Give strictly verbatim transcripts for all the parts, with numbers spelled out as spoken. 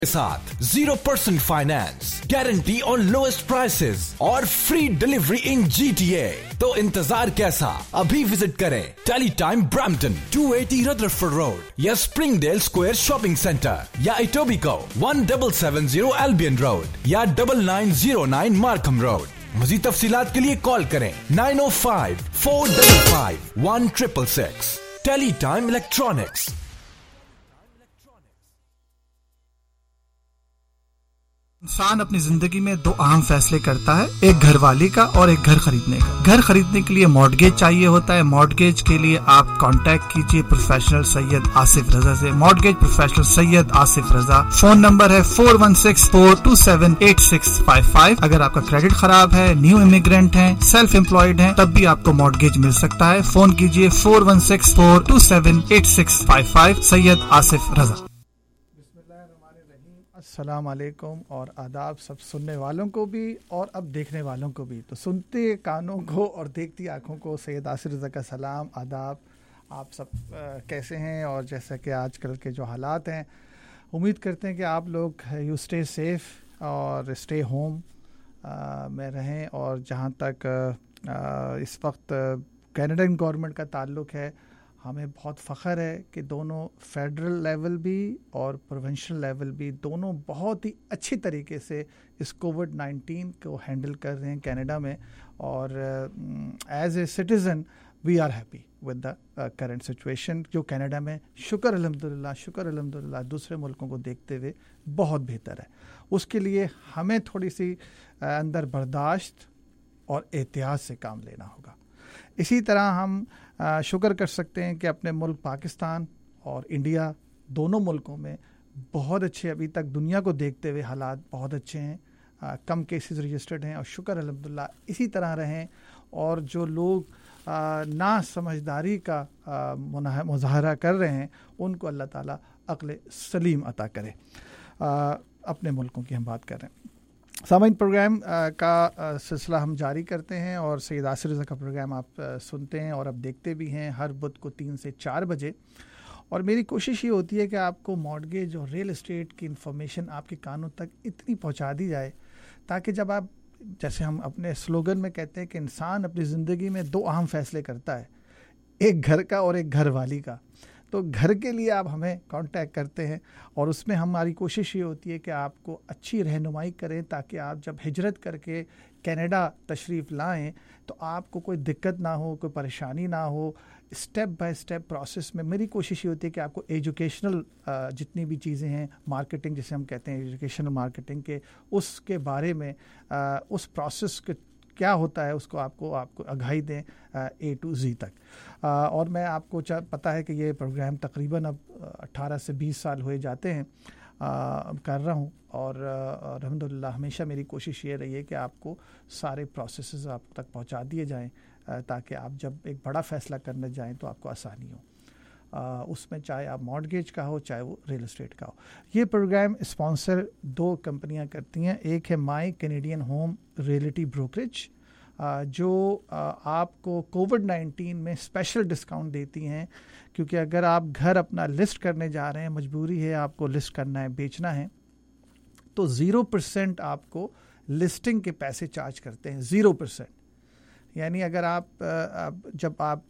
के साथ zero percent finance, guarantee on lowest prices और free delivery in G T A. तो इंतजार कैसा, अभी विजिट करें tele time Brampton two eighty Rutherford road या स्प्रिंगडेल स्क्वायर शॉपिंग सेंटर या Etobicoke one seven seven zero Albion road या double nine zero nine Markham road. मज़ीद तफसीलात के लिए कॉल करें nine O five four five five one triple six. Tele time electronics. इंसान अपनी जिंदगी में दो अहम फैसले करता है, एक घर वाली का और एक घर खरीदने का। घर खरीदने के लिए मॉर्टगेज चाहिए होता है। मॉर्टगेज के लिए आप कांटेक्ट कीजिए प्रोफेशनल सैयद आसिफ रजा से। Mortgage professional Syed Asif Raza. Phone number है four one six four two seven eight six five five. अगर आपका क्रेडिट खराब है, न्यू इमिग्रेंट हैं, सेल्फ एम्प्लॉयड हैं, तब भी आपको मॉर्टगेज मिल सकता है। फोन कीजिए four one six four two seven eight six five five. Syed Asif Raza. अस्सलाम वालेकुम और आदाब सब सुनने वालों को भी और अब देखने वालों को भी। तो सुनते कानों को और देखती आँखों को सैयद आसिफ रज़ा का सलाम, आदाब। आप सब आ, कैसे हैं? और जैसा कि आजकल के जो हालात हैं, उम्मीद करते हैं कि आप लोग यू स्टे सेफ़ और स्टे होम में रहें। और जहाँ तक आ, इस वक्त कैनेडियन गवर्नमेंट का ताल्लुक़ है, हमें बहुत फ़ख्र है कि दोनों फेडरल लेवल भी और प्रोविंशियल लेवल भी दोनों बहुत ही अच्छी तरीके से इस कोविड नाइन्टीन को हैंडल कर रहे हैं कनाडा में। और as a citizen we are happy with the current situation, जो कनाडा में शुक्र अल्हम्दुलिल्लाह शुक्र अल्हम्दुलिल्लाह दूसरे मुल्कों को देखते हुए बहुत बेहतर है। उसके लिए हमें थोड़ी सी uh, अंदर बर्दाश्त और एहतियात से काम लेना होगा। इसी तरह हम आ, शुक्र कर सकते हैं कि अपने मुल्क पाकिस्तान और इंडिया दोनों मुल्कों में बहुत अच्छे, अभी तक दुनिया को देखते हुए हालात बहुत अच्छे हैं। आ, कम केसेस रजिस्टर्ड हैं और शुक्र अल्हम्दुलिल्लाह इसी तरह रहें। और जो लोग आ, ना समझदारी का आ, मुजाहरा कर रहे हैं, उनको अल्लाह ताला अक्ल सलीम अता करे। आ, अपने मुल्कों की हम बात कर रहे हैं। सामाइन प्रोग्राम का सिलसिला हम जारी करते हैं और सैयद आसिफ रज़ा का प्रोग्राम आप आ, सुनते हैं और अब देखते भी हैं हर बुध को तीन से चार बजे। और मेरी कोशिश ये होती है कि आपको मॉर्टगेज और रियल एस्टेट की इन्फॉर्मेशन आपके कानों तक इतनी पहुंचा दी जाए ताकि जब आप, जैसे हम अपने स्लोगन में कहते हैं कि इंसान अपनी ज़िंदगी में दो अहम फैसले करता है, एक घर का और एक घर वाली का। तो घर के लिए आप हमें कांटेक्ट करते हैं और उसमें हमारी कोशिश ये होती है कि आपको अच्छी रहनुमाई करें ताकि आप जब हिजरत करके कनाडा तशरीफ़ लाएं तो आपको कोई दिक्कत ना हो, कोई परेशानी ना हो। स्टेप बाय स्टेप प्रोसेस में मेरी कोशिश ये होती है कि आपको एजुकेशनल जितनी भी चीज़ें हैं, मार्केटिंग जिसे हम कहते हैं एजुकेशनल मार्केटिंग के, उसके बारे में आ, उस प्रोसेस के क्या होता है उसको आपको आपको आगाही दें ए टू जी तक। आ, और मैं आपको पता है कि ये प्रोग्राम तकरीबन अब अठारह से बीस साल हुए जाते हैं आ, कर रहा हूँ। और अल्हम्दुलिल्लाह हमेशा मेरी कोशिश ये रही है कि आपको सारे प्रोसेसेस आप तक पहुँचा दिए जाएँ ताकि आप जब एक बड़ा फ़ैसला करने जाएँ तो आपको आसानी हो। आ, उसमें चाहे आप मॉर्टगेज का हो चाहे वो रियल एस्टेट का हो। ये प्रोग्राम स्पॉन्सर दो कंपनियां करती हैं। एक है my Canadian home realty brokerage, जो आ, आपको कोविड नाइन्टीन में स्पेशल डिस्काउंट देती हैं, क्योंकि अगर आप घर अपना लिस्ट करने जा रहे हैं, मजबूरी है आपको लिस्ट करना है, बेचना है, तो ज़ीरो परसेंट आपको लिस्टिंग के पैसे चार्ज करते हैं। ज़ीरो परसेंट यानी अगर आप जब आप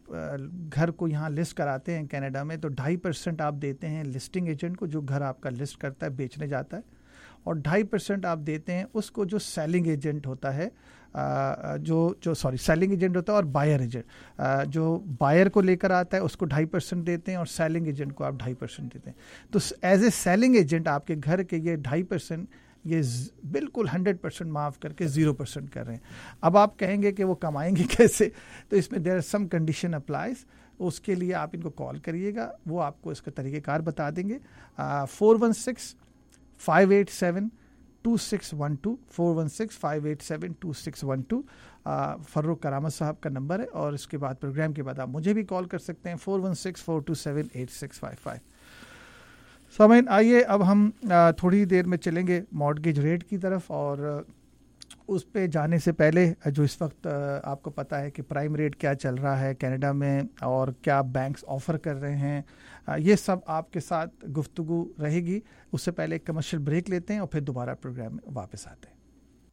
घर को यहाँ लिस्ट कराते हैं कनाडा में तो ढाई परसेंट आप देते हैं लिस्टिंग एजेंट को जो घर आपका लिस्ट करता है, बेचने जाता है, और ढाई परसेंट आप देते हैं उसको जो सेलिंग एजेंट होता है, जो जो सॉरी सेलिंग एजेंट होता है और बायर एजेंट, जो बायर को लेकर आता है उसको ढाई परसेंट देते हैं और सेलिंग एजेंट को आप ढाई परसेंट देते हैं। तो एज ए सेलिंग एजेंट आपके घर के ये ढाई परसेंट ये बिल्कुल हंड्रेड परसेंट माफ़ करके ज़ीरो परसेंट कर रहे हैं। अब आप कहेंगे कि वो कमाएंगे कैसे, तो इसमें देयर सम कंडीशन अप्लाइज। उसके लिए आप इनको कॉल करिएगा, वो आपको इसका तरीक़ेकार बता देंगे। Four one six five eight seven two six one two four one six five eight seven two six one two Farrukh Karamat साहब का नंबर है। और इसके बाद प्रोग्राम के बाद आप मुझे भी कॉल कर सकते हैं four one six four two seven eight six five five. सामईन, आइए अब हम थोड़ी देर में चलेंगे मॉर्टगेज रेट की तरफ। और उस पे जाने से पहले जो इस वक्त आपको पता है कि प्राइम रेट क्या चल रहा है कनाडा में और क्या बैंक्स ऑफ़र कर रहे हैं, یہ سب آپ کے ساتھ گفتگو رہے گی. اس سے پہلے ایک کمرشل بریک لیتے ہیں اور پھر دوبارہ پروگرام میں واپس آتے ہیں.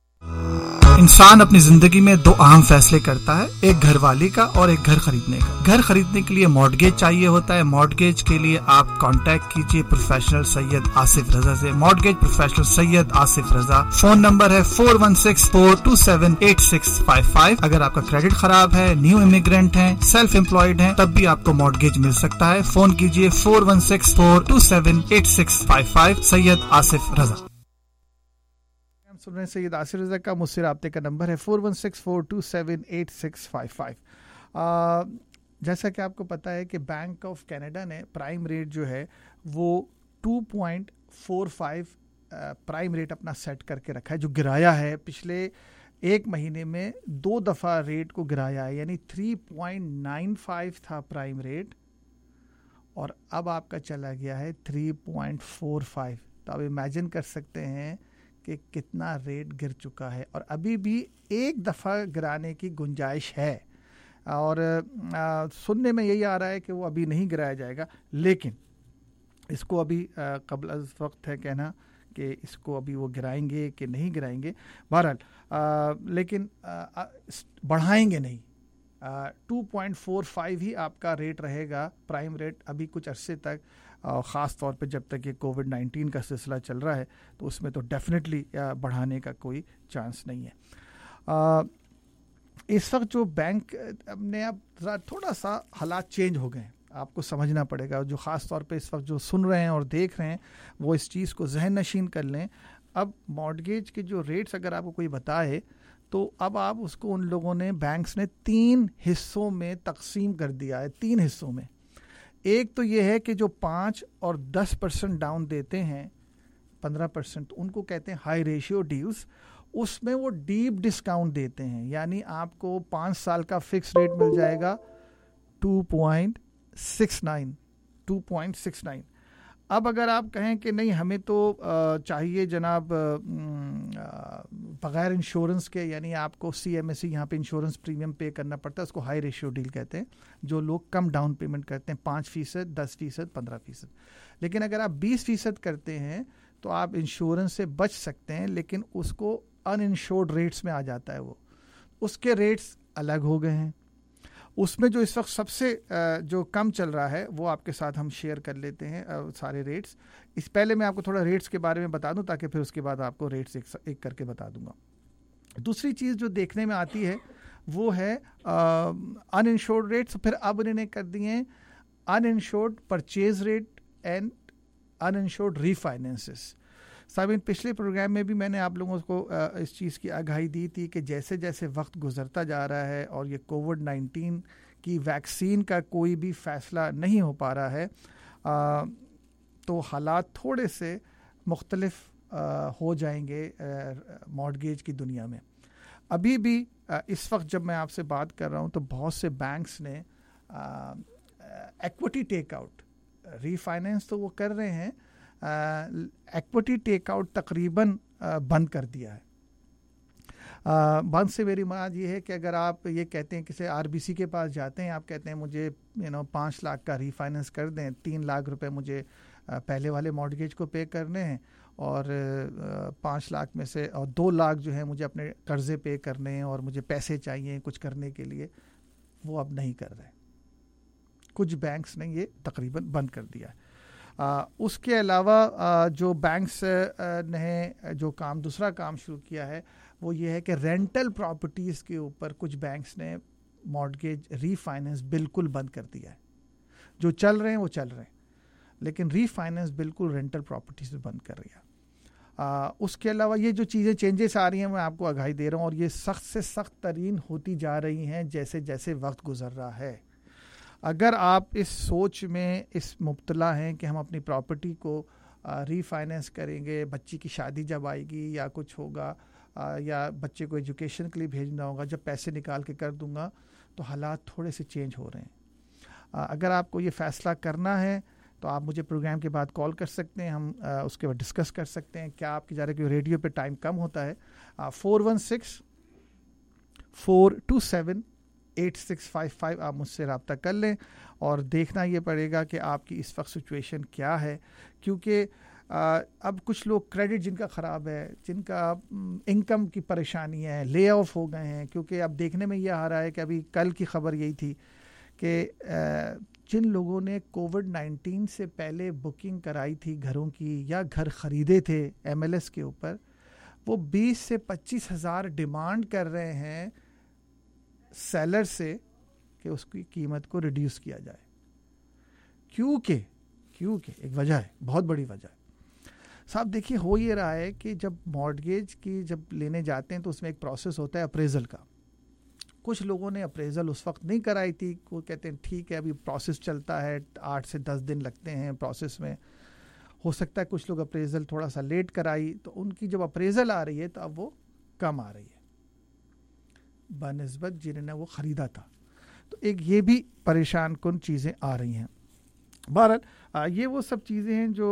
انسان اپنی زندگی میں دو اہم فیصلے کرتا ہے, ایک گھر والی کا اور ایک گھر خریدنے کا. گھر خریدنے کے لیے مارٹگیج چاہیے ہوتا ہے. مارٹگیج کے لیے آپ کانٹیکٹ کیجئے پروفیشنل سید آصف رضا سے. Mortgage professional Syed Asif Raza. Phone number ہے four one six four two seven eight six five five. اگر آپ کا کریڈٹ خراب ہے, نیو امیگرینٹ ہیں, سیلف امپلائڈ ہیں, تب بھی آپ کو مارٹگیج مل سکتا ہے. فون کیجئے four one six four two seven eight six five five. Syed Asif Raza. سن رہے ہیں سید آصف رضا کا. مجھ سے رابطے کا نمبر ہے four one six four two seven eight six five five. جیسا کہ آپ کو پتا ہے کہ بینک آف کینیڈا نے پرائم ریٹ جو ہے وہ two point four five prime rate اپنا سیٹ کر کے رکھا ہے, جو گرایا ہے پچھلے ایک مہینے میں دو دفعہ ریٹ کو گرایا ہے. یعنی تھری پوائنٹ نائن فائیو تھا پرائم ریٹ اور اب آپ کا چلا گیا ہے تھری پوائنٹ فور فائیو. تو آپ امیجن کر سکتے ہیں کہ کتنا ریٹ گر چکا ہے, اور ابھی بھی ایک دفعہ گرانے کی گنجائش ہے. اور آ, سننے میں یہی آ رہا ہے کہ وہ ابھی نہیں گرایا جائے گا, لیکن اس کو ابھی آ, قبل از وقت ہے کہنا کہ اس کو ابھی وہ گرائیں گے کہ نہیں گرائیں گے. بہرحال آ, لیکن آ, بڑھائیں گے نہیں. ٹو پوائنٹ فور فائیو ہی آپ کا ریٹ رہے گا پرائم ریٹ ابھی کچھ عرصے تک, خاص طور پہ جب تک یہ کووڈ نائنٹین کا سلسلہ چل رہا ہے تو اس میں تو ڈیفینیٹلی بڑھانے کا کوئی چانس نہیں ہے. آ, اس وقت جو بینک نے اب ذرا تھوڑا سا حالات چینج ہو گئے ہیں, آپ کو سمجھنا پڑے گا. جو خاص طور پہ اس وقت جو سن رہے ہیں اور دیکھ رہے ہیں وہ اس چیز کو ذہن نشین کر لیں. اب مارٹگیج کے جو ریٹس اگر آپ کو کوئی بتائے تو اب آپ اس کو ان لوگوں نے بینکس نے تین حصوں میں تقسیم کر دیا ہے. تین حصوں میں. ایک تو یہ ہے کہ جو پانچ اور دس پرسنٹ ڈاؤن دیتے ہیں, پندرہ پرسنٹ, ان کو کہتے ہیں ہائی ریشیو ڈیلز. اس میں وہ ڈیپ ڈسکاؤنٹ دیتے ہیں, یعنی آپ کو پانچ سال کا فکس ریٹ مل جائے گا two point six nine two point six nine. اب اگر آپ کہیں کہ نہیں ہمیں تو چاہیے جناب بغیر انشورنس کے, یعنی آپ کو سی ایم ایس سی یہاں پہ انشورنس پریمیم پے کرنا پڑتا ہے, اس کو ہائی ریشیو ڈیل کہتے ہیں, جو لوگ کم ڈاؤن پیمنٹ کرتے ہیں, پانچ فیصد دس فیصد پندرہ فیصد. لیکن اگر آپ بیس فیصد کرتے ہیں تو آپ انشورنس سے بچ سکتے ہیں, لیکن اس کو ان انشورڈ ریٹس میں آ جاتا ہے. وہ اس کے ریٹس الگ ہو گئے ہیں. اس میں جو اس وقت سب سے جو کم چل رہا ہے وہ آپ کے ساتھ ہم شیئر کر لیتے ہیں سارے ریٹس. اس پہلے میں آپ کو تھوڑا ریٹس کے بارے میں بتا دوں تاکہ پھر اس کے بعد آپ کو ریٹس ایک, ایک کر کے بتا دوں گا. دوسری چیز جو دیکھنے میں آتی ہے وہ ہے ان انشورڈ ریٹس. پھر اب انہوں نے کر دیے ہیں uninsured purchase rate and uninsured refinances. سامعین, پچھلے پروگرام میں بھی میں نے آپ لوگوں کو اس چیز کی آگاہی دی تھی کہ جیسے جیسے وقت گزرتا جا رہا ہے اور یہ کووڈ نائنٹین کی ویکسین کا کوئی بھی فیصلہ نہیں ہو پا رہا ہے, تو حالات تھوڑے سے مختلف ہو جائیں گے مارٹگیج کی دنیا میں. ابھی بھی اس وقت جب میں آپ سے بات کر رہا ہوں تو بہت سے بینکس نے equity take out, refinance تو وہ کر رہے ہیں, ایکوٹی ٹیک آؤٹ تقریباً بند کر دیا ہے. بند سے میری مراد یہ ہے کہ اگر آپ یہ کہتے ہیں کسی آر بی سی کے پاس جاتے ہیں, آپ کہتے ہیں مجھے یو نو پانچ لاکھ کا ری فائنینس کر دیں, تین لاکھ روپے مجھے پہلے والے مارٹگیج کو پے کرنے ہیں اور پانچ لاکھ میں سے اور دو لاکھ جو ہیں مجھے اپنے قرضے پے کرنے ہیں اور مجھے پیسے چاہیے کچھ کرنے کے لیے, وہ اب نہیں کر رہے. کچھ بینکس نے یہ تقریباً بند کر دیا ہے. آ, اس کے علاوہ آ, جو بینکس آ, نے جو کام دوسرا کام شروع کیا ہے وہ یہ ہے کہ رینٹل پراپرٹیز کے اوپر کچھ بینکس نے مارٹگیج ری فائنینس بالکل بند کر دیا ہے. جو چل رہے ہیں وہ چل رہے ہیں, لیکن ری فائنینس بالکل رینٹل پراپرٹیز بند کر رہی ہے. آ, اس کے علاوہ یہ جو چیزیں چینجز آ رہی ہیں میں آپ کو آگاہی دے رہا ہوں, اور یہ سخت سے سخت ترین ہوتی جا رہی ہیں جیسے جیسے وقت گزر رہا ہے. اگر آپ اس سوچ میں اس مبتلا ہیں کہ ہم اپنی پراپرٹی کو ری فائنینس کریں گے, بچی کی شادی جب آئے گی یا کچھ ہوگا یا بچے کو ایجوکیشن کے لیے بھیجنا ہوگا, جب پیسے نکال کے کر دوں گا, تو حالات تھوڑے سے چینج ہو رہے ہیں. اگر آپ کو یہ فیصلہ کرنا ہے تو آپ مجھے پروگرام کے بعد کال کر سکتے ہیں, ہم اس کے بعد ڈسکس کر سکتے ہیں. کیا آپ کی جا رہے کہ ریڈیو پہ ٹائم کم ہوتا ہے. Four one six four two seven eight six five five آپ مجھ سے رابطہ کر لیں، اور دیکھنا یہ پڑے گا کہ آپ کی اس وقت سچویشن کیا ہے، کیونکہ اب کچھ لوگ کریڈٹ جن کا خراب ہے، جن کا انکم کی پریشانی ہے، لے آف ہو گئے ہیں، کیونکہ اب دیکھنے میں یہ آ رہا ہے کہ ابھی کل کی خبر یہی تھی کہ جن لوگوں نے کووڈ نائنٹین سے پہلے بکنگ کرائی تھی گھروں کی یا گھر خریدے تھے ایم ایل ایس کے اوپر، وہ بیس سے پچیس ہزار ڈیمانڈ کر رہے ہیں سیلر سے کہ اس کی قیمت کو ریڈیوس کیا جائے، کیونکہ کیونکہ ایک وجہ ہے، بہت بڑی وجہ ہے صاحب. دیکھیے ہو یہ رہا ہے کہ جب مارٹگیج کی جب لینے جاتے ہیں تو اس میں ایک پروسیس ہوتا ہے اپریزل کا. کچھ لوگوں نے اپریزل اس وقت نہیں کرائی تھی، وہ کہتے ہیں ٹھیک ہے ابھی پروسیس چلتا ہے، آٹھ سے دس دن لگتے ہیں پروسیس میں، ہو سکتا ہے کچھ لوگ اپریزل تھوڑا سا لیٹ کرائی، تو ان کی جب اپریزل آ رہی ہے تو اب وہ کم آ رہی ہے بنسبت جنہوں نے وہ خریدا تھا. تو ایک یہ بھی پریشان کن چیزیں آ رہی ہیں. بہرحال یہ وہ سب چیزیں ہیں جو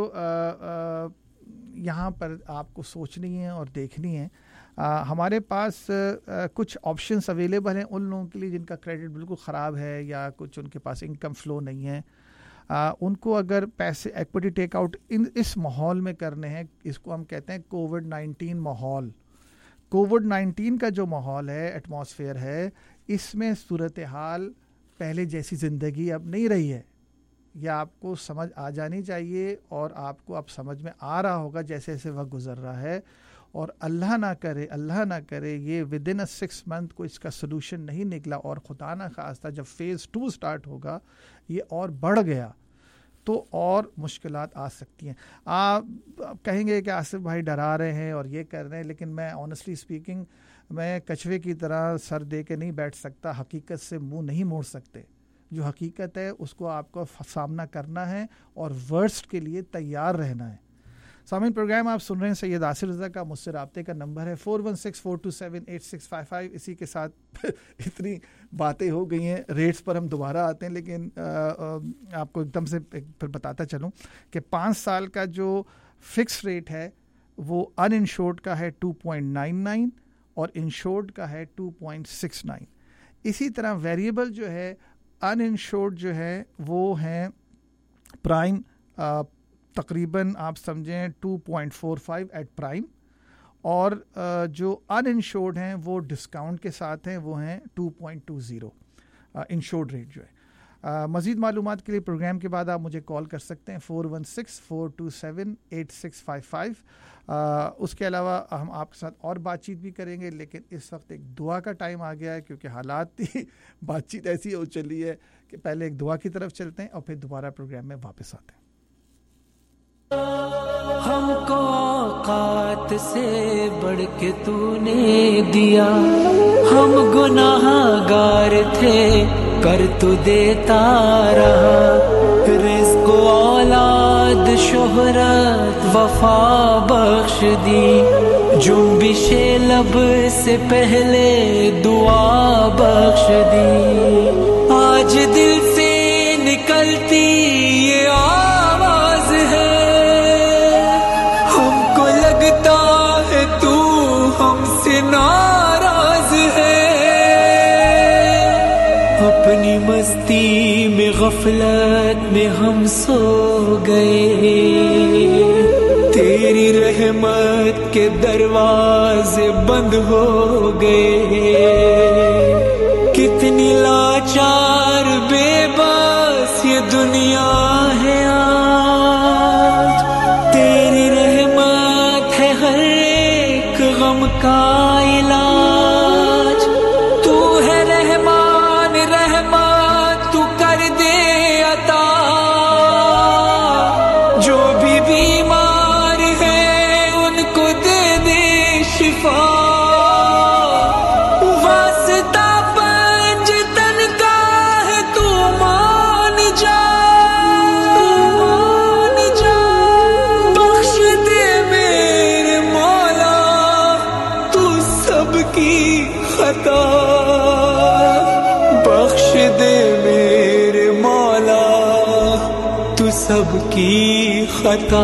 یہاں پر آپ کو سوچنی ہیں اور دیکھنی ہیں. ہمارے پاس کچھ آپشنس اویلیبل ہیں ان لوگوں کے لیے جن کا کریڈٹ بالکل خراب ہے یا کچھ ان کے پاس انکم فلو نہیں ہے. ان کو اگر پیسے ایکوٹی ٹیک آؤٹ ان اس ماحول میں کرنے ہیں، اس کو ہم کہتے ہیں کووڈ نائنٹین ماحول. کووڈ نائنٹین کا جو ماحول ہے، ایٹماسفیئر ہے، اس میں صورتحال پہلے جیسی زندگی اب نہیں رہی ہے. یہ آپ کو سمجھ آ جانی چاہیے، اور آپ کو اب سمجھ میں آ رہا ہوگا جیسے جیسے وقت گزر رہا ہے. اور اللہ نہ کرے اللہ نہ کرے یہ ود ان سکس منتھ کو اس کا سلوشن نہیں نکلا، اور خدا نہ خواستہ جب فیز ٹو سٹارٹ ہوگا یہ اور بڑھ گیا تو اور مشکلات آ سکتی ہیں. آپ کہیں گے کہ آصف بھائی ڈرا رہے ہیں اور یہ کر رہے ہیں، لیکن میں آنیسٹلی اسپیکنگ میں کچھوے کی طرح سر دے کے نہیں بیٹھ سکتا. حقیقت سے منہ نہیں موڑ سکتے. جو حقیقت ہے اس کو آپ کو سامنا کرنا ہے اور ورسٹ کے لیے تیار رہنا ہے. سامعین پروگرام آپ سن رہے ہیں سید آصف رضا کا. مجھ سے رابطے کا نمبر ہے four one six four two seven eight six five five. اسی کے ساتھ اتنی باتیں ہو گئی ہیں، ریٹس پر ہم دوبارہ آتے ہیں، لیکن آپ کو ایک دم سے پھر بتاتا چلوں کہ پانچ سال کا جو فکس ریٹ ہے وہ ان انشورڈ کا ہے ٹو پوائنٹ نائن نائن اور انشورڈ کا ہے ٹو پوائنٹ سکس نائن. اسی طرح ویریبل جو ہے ان انشورڈ جو ہے وہ ہیں پرائم، تقریباً آپ سمجھیں two point four five at prime, اور جو ان انشورڈ ہیں وہ ڈسکاؤنٹ کے ساتھ ہیں، وہ ہیں two point two zero insured rate جو ہے. مزید معلومات کے لیے پروگرام کے بعد آپ مجھے کال کر سکتے ہیں four one six four two seven eight six five five. اس کے علاوہ ہم آپ کے ساتھ اور بات چیت بھی کریں گے، لیکن اس وقت ایک دعا کا ٹائم آ گیا ہے، کیونکہ حالات ہی بات چیت ایسی ہو چلی ہے کہ پہلے ایک دعا کی طرف چلتے ہیں اور پھر دوبارہ پروگرام میں واپس آتے ہیں. ہم کو اوقات سے بڑھ کے تو نے دیا، ہم گناہ گار تھے کر تو دیتا رہا، رزق و اولاد شہرت وفا بخش دی، جنبش لب سے پہلے دعا بخش دی. آج دل سے نکلتی یہ آواز ہے، ہم سے ناراض ہے، اپنی مستی میں غفلت میں ہم سو گئے، تیری رحمت کے دروازے بند ہو گئے. کتنی لاچار بے بس یہ دنیا ہے آج، تیری رحمت ہے ہر غم کا علاج. تو ہے رحمان رحمت تو کر دے عطا، جو بھی بیمار ہے ان کو دے دے شفا. واسطہ پنج تن کا ہے تو مان جا، مان جا. بخش دے میرے مولا کی خطا، بخش دے میرے مولا تو سب کی خطا.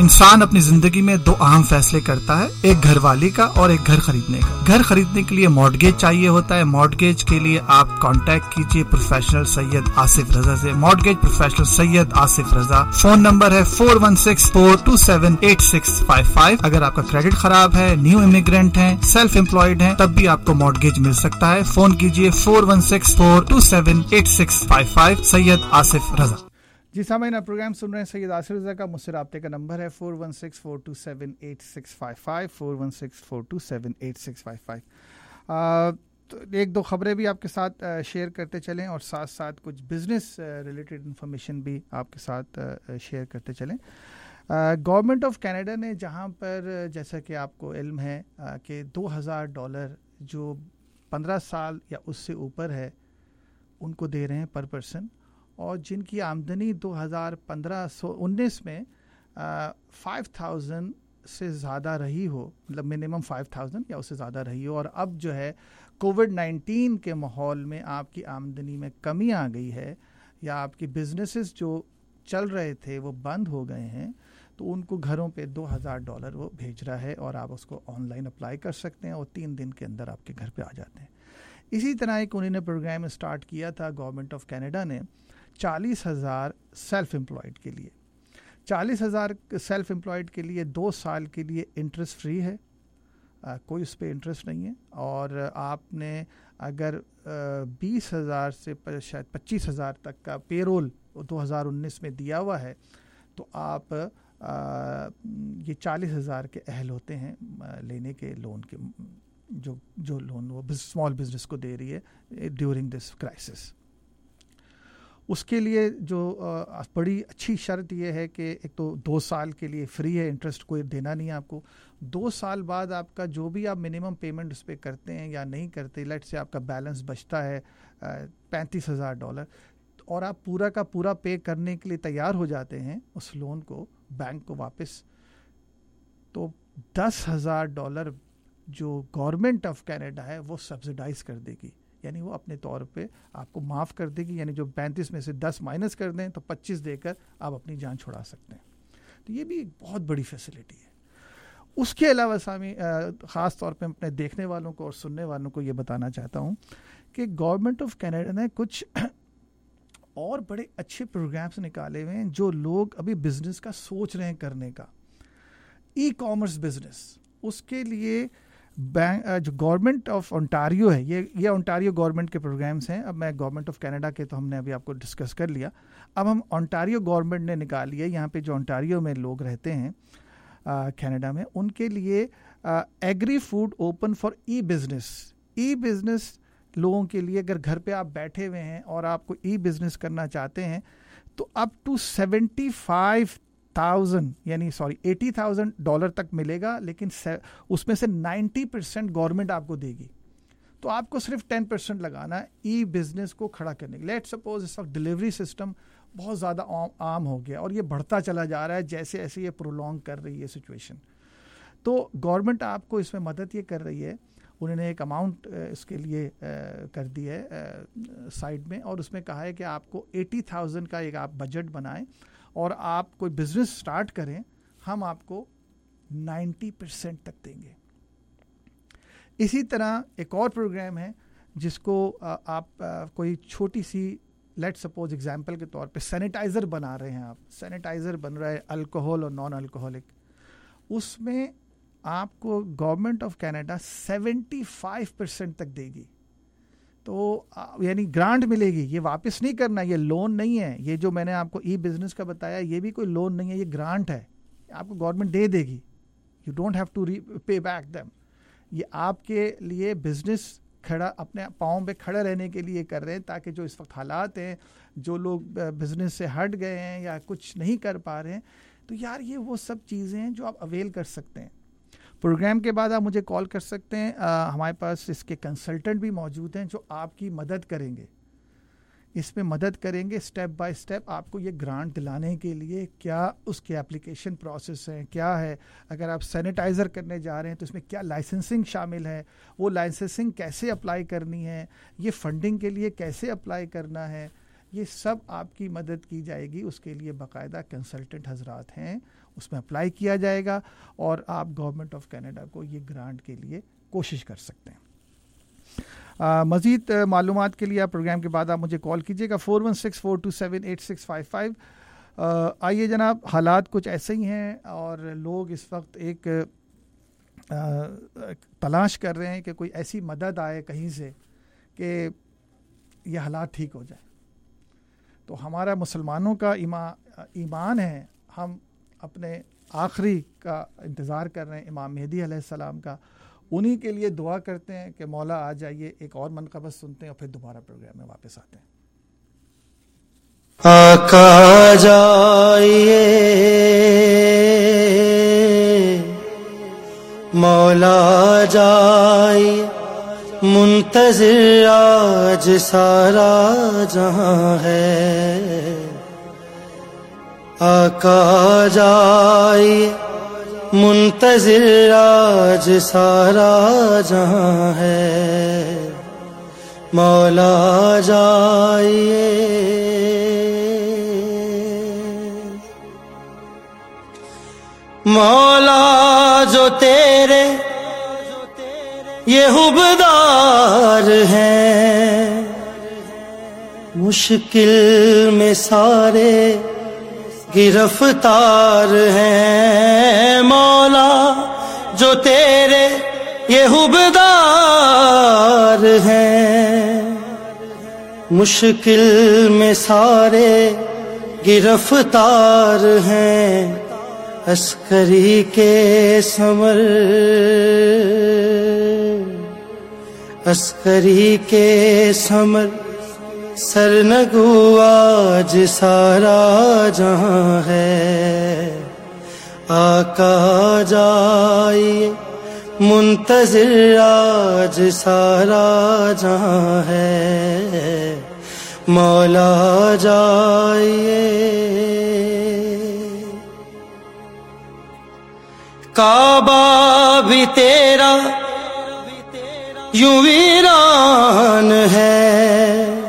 इंसान अपनी जिंदगी में दो अहम फैसले करता है, एक घरवाली का और एक घर खरीदने का। घर खरीदने के लिए मॉर्टगेज चाहिए होता है। मॉर्टगेज के लिए आप कांटेक्ट कीजिए प्रोफेशनल सैयद आसिफ रजा से। Mortgage professional Syed Asif Raza. Phone number है four one six four two seven eight six five five. अगर आपका क्रेडिट खराब है, न्यू इमिग्रेंट हैं, सेल्फ एम्प्लॉयड हैं, तब भी आपको मॉर्टगेज मिल सकता है। फोन कीजिए four one six four two seven eight six five five. Syed Asif Raza. जी सामईन, आप प्रोग्राम सुन रहे हैं सैयद आसिफ रजा का। मुझसे राब्ते का नंबर है four one six four two seven eight six five five, four one six four two seven eight six five five. तो एक दो खबरें भी आपके साथ शेयर करते चलें और साथ साथ कुछ बिजनेस रिलेटेड इन्फॉर्मेशन भी आपके साथ शेयर करते चलें। गवर्नमेंट ऑफ कनाडा ने जहां पर, जैसा कि आपको इल्म है कि दो हज़ार डॉलर जो पंद्रह साल या उससे ऊपर है उनको दे रहे हैं पर पर्सन, और जिनकी आमदनी दो हज़ार पंद्रह सौ उन्नीस में फाइव थाउजेंड से ज़्यादा रही हो, मतलब मिनिमम फाइव थाउजेंड या उससे ज़्यादा रही हो, और अब जो है कोविड नाइन्टीन के माहौल में आपकी आमदनी में कमी आ गई है या आपकी बिजनेसेस जो चल रहे थे वो बंद हो गए हैं, तो उनको घरों पे दो हज़ार डॉलर वो भेज रहा है और आप उसको ऑनलाइन अप्लाई कर सकते हैं और तीन दिन के अंदर आपके घर पे आ जाते हैं। इसी तरह एक उन्होंने प्रोग्राम स्टार्ट किया था गवर्नमेंट ऑफ कनाडा ने चालीस हज़ार सेल्फ एम्प्लॉयड के लिए। चालीस हज़ार सेल्फ एम्प्लॉयड के लिए दो साल के लिए इंटरेस्ट फ्री है, आ, कोई उस पर इंटरेस्ट नहीं है, और आपने अगर बीस हज़ार से शायद पच्चीस हज़ार तक का पेरोल दो हज़ार उन्नीस में दिया हुआ है, तो आप आ, ये चालीस हज़ार के अहल होते हैं आ, लेने के लोन के, जो जो लोन वो स्मॉल बिजनेस को दे रही है ड्यूरिंग दिस क्राइसिस। उसके लिए जो आ, बड़ी अच्छी शर्त ये है कि एक तो दो साल के लिए फ्री है, इंटरेस्ट कोई देना नहीं है आपको। दो साल बाद आपका जो भी आप मिनिमम पेमेंट उस पर करते हैं या नहीं करते, लेट से आपका बैलेंस बचता है पैंतीस हज़ार डॉलर, और आप पूरा का पूरा पे करने के लिए तैयार हो जाते हैं उस लोन को बैंक को वापस, तो दस हज़ार डॉलर जो गवर्नमेंट ऑफ कनाडा है वो सब्सिडाइज कर देगी, यानी वो अपने तौर पे आपको माफ़ कर देगी। यानी जो पैंतीस में से दस माइनस कर दें तो पच्चीस देकर आप अपनी जान छुड़ा सकते हैं। तो ये भी एक बहुत बड़ी फैसिलिटी है। उसके अलावा सामी ख़ास तौर पे अपने देखने वालों को और सुनने वालों को ये बताना चाहता हूँ कि गवर्नमेंट ऑफ कनाडा ने कुछ और बड़े अच्छे प्रोग्राम्स निकाले हुए हैं जो लोग अभी बिजनेस का सोच रहे हैं करने का। ई कॉमर्स बिजनेस, उसके लिए बैंक जो गवर्नमेंट ऑफ ओंटारियो है, ये ये ओंटारियो गवर्नमेंट के प्रोग्राम्स हैं। अब मैं गवर्नमेंट ऑफ कनाडा के तो हमने अभी आपको डिस्कस कर लिया, अब हम ओंटारियो गवर्नमेंट ने निकाली है, यहाँ पे जो ओंटारियो में लोग रहते हैं कनाडा में, उनके लिए agri food open for e business. E business लोगों के लिए, अगर घर पे आप बैठे हुए हैं और आपको ई बिजनेस करना चाहते हैं तो up to seventy five thousand यानी सॉरी एटी थाउजेंड डॉलर तक मिलेगा, लेकिन उसमें से नाइन्टी परसेंट गवर्नमेंट आपको देगी। तो आपको सिर्फ टेन परसेंट लगाना है ई बिजनेस को खड़ा करने के लिए। लेट सपोज इस वक्त डिलीवरी सिस्टम बहुत ज़्यादा आम हो गया और ये बढ़ता चला जा रहा है जैसे ऐसे ये प्रोलॉन्ग कर रही है सिचुएशन। तो गवर्नमेंट आपको इसमें मदद ये कर रही है, उन्होंने एक अमाउंट इसके लिए कर दी है साइड में, और उसमें कहा है कि आपको एटी थाउजेंड का एक आप बजट बनाएं और आप कोई बिजनेस स्टार्ट करें, हम आपको नाइन्टी परसेंट तक देंगे। इसी तरह एक और प्रोग्राम है जिसको आप कोई छोटी सी, लेट सपोज एग्जांपल के तौर पे सैनिटाइज़र बना रहे हैं आप, सैनिटाइज़र बन रहा है अल्कोहल और नॉन अल्कोहलिक, उसमें आपको government of Canada seventy five percent तक देगी। तो यानी ग्रांट मिलेगी, ये वापस नहीं करना, ये लोन नहीं है। ये जो मैंने आपको ई बिजनेस का बताया ये भी कोई लोन नहीं है, ये ग्रांट है, आपको गवर्नमेंट दे देगी। You don't have to pay back them. ये आपके लिए बिजनेस खड़ा, अपने पाँव पे खड़े रहने के लिए कर रहे हैं, ताकि जो इस वक्त हालात हैं, जो लोग बिजनेस से हट गए हैं या कुछ नहीं कर पा रहे हैं, तो यार ये वो सब चीज़ें हैं जो आप अवेल कर सकते हैं। प्रोग्राम के बाद आप मुझे कॉल कर सकते हैं, आ, हमारे पास इसके कंसल्टेंट भी मौजूद हैं जो आपकी मदद करेंगे, इसमें मदद करेंगे स्टेप बाय स्टेप आपको ये ग्रांट दिलाने के लिए। क्या उसके एप्लीकेशन प्रोसेस है, क्या है, अगर आप सैनिटाइज़र करने जा रहे हैं तो इसमें क्या लाइसेंसिंग शामिल है, वो लाइसेंसिंग कैसे अप्लाई करनी है, ये फंडिंग के लिए कैसे अप्लाई करना है, یہ سب آپ کی مدد کی جائے گی. اس کے لیے باقاعدہ کنسلٹنٹ حضرات ہیں, اس میں اپلائی کیا جائے گا اور آپ گورنمنٹ آف کینیڈا کو یہ گرانٹ کے لیے کوشش کر سکتے ہیں. آ, مزید معلومات کے لیے آپ پروگرام کے بعد آپ مجھے کال کیجیے گا four one six four two seven eight six five five. آئیے جناب, حالات کچھ ایسے ہی ہیں اور لوگ اس وقت ایک آ, تلاش کر رہے ہیں کہ کوئی ایسی مدد آئے کہیں سے کہ یہ حالات ٹھیک ہو جائے. تو ہمارا مسلمانوں کا ایمان ہے, ہم اپنے آخری کا انتظار کر رہے ہیں امام مہدی علیہ السلام کا. انہی کے لیے دعا کرتے ہیں کہ مولا آ جائیے. ایک اور منقبت سنتے ہیں اور پھر دوبارہ پروگرام میں واپس آتے ہیں. آقا جائیے, مولا جائیے, منتظر آج سارا جہاں ہے. آقا جائیے, منتظر آج سارا جہاں ہے. مولا جائیے. مولا جو تیرے یہ حبدار ہیں, مشکل میں سارے گرفتار ہیں. مولا جو تیرے یہ حبدار ہیں, مشکل میں سارے گرفتار ہیں. عسکری کے ثمر, عسکری کے ثمر سرنگو آج سارا جہاں ہے. آقا جائیے, منتظر آج سارا جہاں ہے. مولا جائیے. کعبہ بھی تیرا یوں ویران ہے,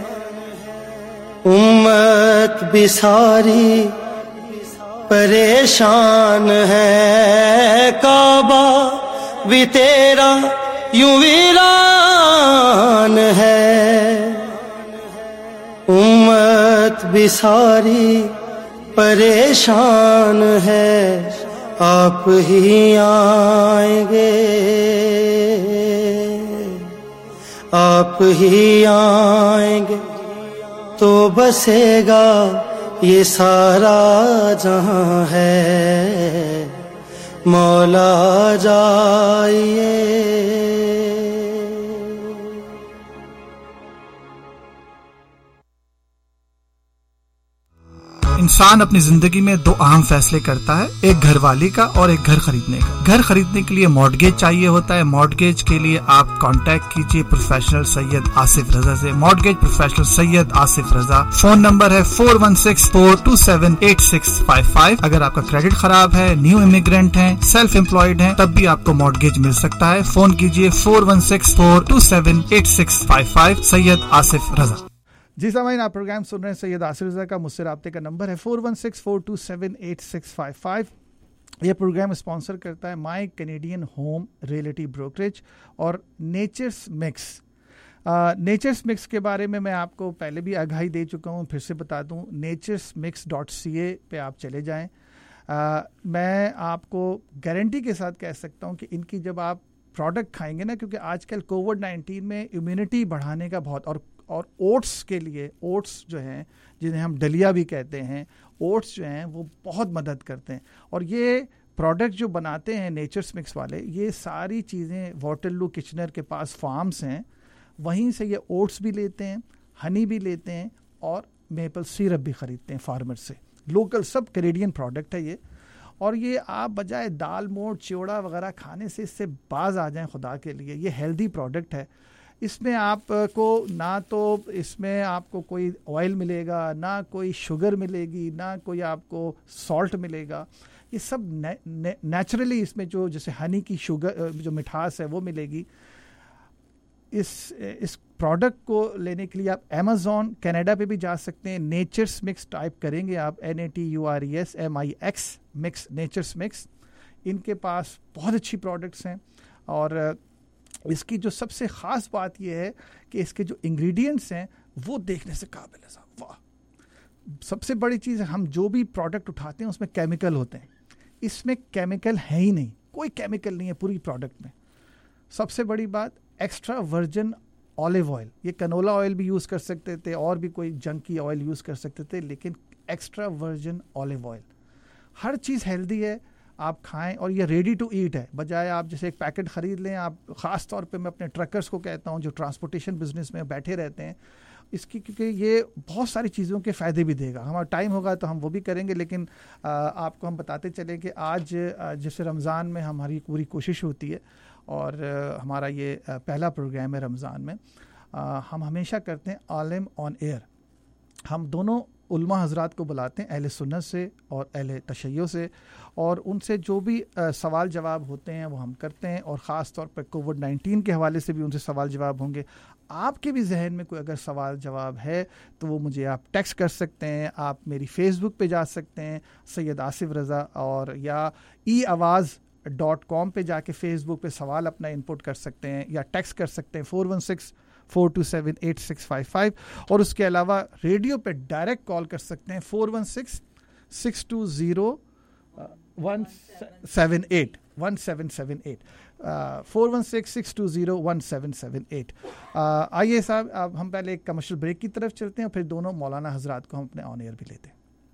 امت بھی ساری پریشان ہے. کعبہ بھی تیرا یوں ویران ہے, امت بھی ساری پریشان ہے. آپ ہی آئیں گے, آپ ہی آئیں گے تو بسے گا یہ سارا جہاں ہے. مولا جائیے. انسان اپنی زندگی میں دو اہم فیصلے کرتا ہے, ایک گھر والی کا اور ایک گھر خریدنے کا. گھر خریدنے کے لیے مارٹگیج چاہیے ہوتا ہے. مارٹگیج کے لیے آپ کانٹیکٹ کیجئے پروفیشنل سید آصف رضا سے. Mortgage professional Syed Asif Raza. Phone number ہے four one six four two seven eight six five five. اگر آپ کا کریڈٹ خراب ہے, نیو امیگرینٹ ہیں, سیلف امپلائڈ ہیں, تب بھی آپ کو مارٹگیج مل سکتا ہے. فون کیجئے four one six four two seven eight six five five. Syed Asif Raza. جی سامعین, آپ پروگرام سن رہے ہیں سید آصف رضا کا. مجھ سے رابطے کا نمبر ہے four one six four two seven eight six five five. یہ پروگرام اسپانسر کرتا ہے my Canadian home realty brokerage اور نیچرس مکس. نیچرس مکس کے بارے میں میں آپ کو پہلے بھی آگاہی دے چکا ہوں, پھر سے بتا دوں. Nature's mix dot C A پہ آپ چلے جائیں. آ, میں آپ کو گارنٹی کے ساتھ کہہ سکتا ہوں کہ ان کی جب آپ پروڈکٹ کھائیں گے نا, کیونکہ آج کل کووڈ نائنٹین میں امیونٹی بڑھانے کا بہت, اور اور اوٹس کے لیے, اوٹس جو ہیں جنہیں ہم دلیا بھی کہتے ہیں, اوٹس جو ہیں وہ بہت مدد کرتے ہیں. اور یہ پروڈکٹ جو بناتے ہیں نیچرس مکس والے, یہ ساری چیزیں واٹرلو کچنر کے پاس فارمز ہیں, وہیں سے یہ اوٹس بھی لیتے ہیں, ہنی بھی لیتے ہیں اور میپل سیرپ بھی خریدتے ہیں فارمر سے. لوکل سب کینیڈین پروڈکٹ ہے یہ. اور یہ آپ بجائے دال موٹ چیوڑا وغیرہ کھانے سے اس سے باز آ جائیں خدا کے لیے. یہ ہیلدی پروڈکٹ ہے. اس میں آپ کو نہ تو اس میں آپ کو کوئی آئل ملے گا, نہ کوئی شوگر ملے گی, نہ کوئی آپ کو سالٹ ملے گا. یہ سب نیچرلی اس میں جو جیسے ہنی کی شوگر جو مٹھاس ہے وہ ملے گی. اس اس प्रोडक्ट को लेने के लिए आप अमेज़ॉन कनाडा पे भी जा सकते हैं. नेचर्स मिक्स टाइप करेंगे आप, N A T U R E S M I X mix, nature's mix. इनके पास बहुत अच्छी प्रोडक्ट्स हैं और इसकी जो सबसे ख़ास बात यह है कि इसके जो इंग्रेडिएंट्स हैं वो देखने से काबिल है साहब. वाह, सबसे बड़ी चीज़ है, हम जो भी प्रोडक्ट उठाते हैं उसमें केमिकल होते हैं. इसमें केमिकल है ही नहीं, कोई केमिकल नहीं है पूरी प्रोडक्ट में. सबसे बड़ी बात, एक्स्ट्रा वर्जिन ऑलिव ऑयल. ये कनोला ऑयल भी यूज़ कर सकते थे और भी कोई जंकी ऑयल यूज़ कर सकते थे, लेकिन एक्स्ट्रा वर्जिन ऑलिव ऑयल. हर चीज़ हेल्दी है, आप खाएं और ये रेडी टू ईट है. बजाय आप जैसे एक पैकेट ख़रीद लें, आप ख़ास तौर पे मैं अपने ट्रकर्स को कहता हूं जो ट्रांसपोर्टेशन बिजनेस में बैठे रहते हैं, इसकी क्योंकि ये बहुत सारी चीज़ों के फ़ायदे भी देगा. हमारा टाइम होगा तो हम वो भी करेंगे, लेकिन आ, आपको हम बताते चलें कि आज जैसे रमज़ान में हमारी पूरी कोशिश होती है और आ, हमारा ये आ, पहला प्रोग्राम है रमज़ान में. आ, हम हमेशा करते हैं आलिम ऑन एयर. हम दोनों उलमा हज़रात को बुलाते हैं, अहले सुन्नत से और अहले तशय्यो से, और उनसे जो भी आ, सवाल जवाब होते हैं वो हम करते हैं. और ख़ास तौर पर कोविड नाइन्टीन के हवाले से भी उनसे सवाल जवाब होंगे. आपके भी जहन में कोई अगर सवाल जवाब है तो वो मुझे आप टेक्स्ट कर सकते हैं. आप मेरी फेसबुक पे जा सकते हैं सैयद आसिफ रज़ा, और या ई आवाज़ डॉट कॉम पर जाके फेसबुक पे सवाल अपना इनपुट कर सकते हैं या टेक्स्ट कर सकते हैं four one six four two seven eight six five five. और उसके अलावा रेडियो पे डायरेक्ट कॉल कर सकते हैं four one six six two zero one seven eight one seven seven eight four one six six two zero one seven seven eight. आइए साहब, अब हम पहले एक कमर्शियल ब्रेक की तरफ चलते हैं और फिर दोनों मौलाना हजरात को हम अपने ऑन एयर भी लेते हैं.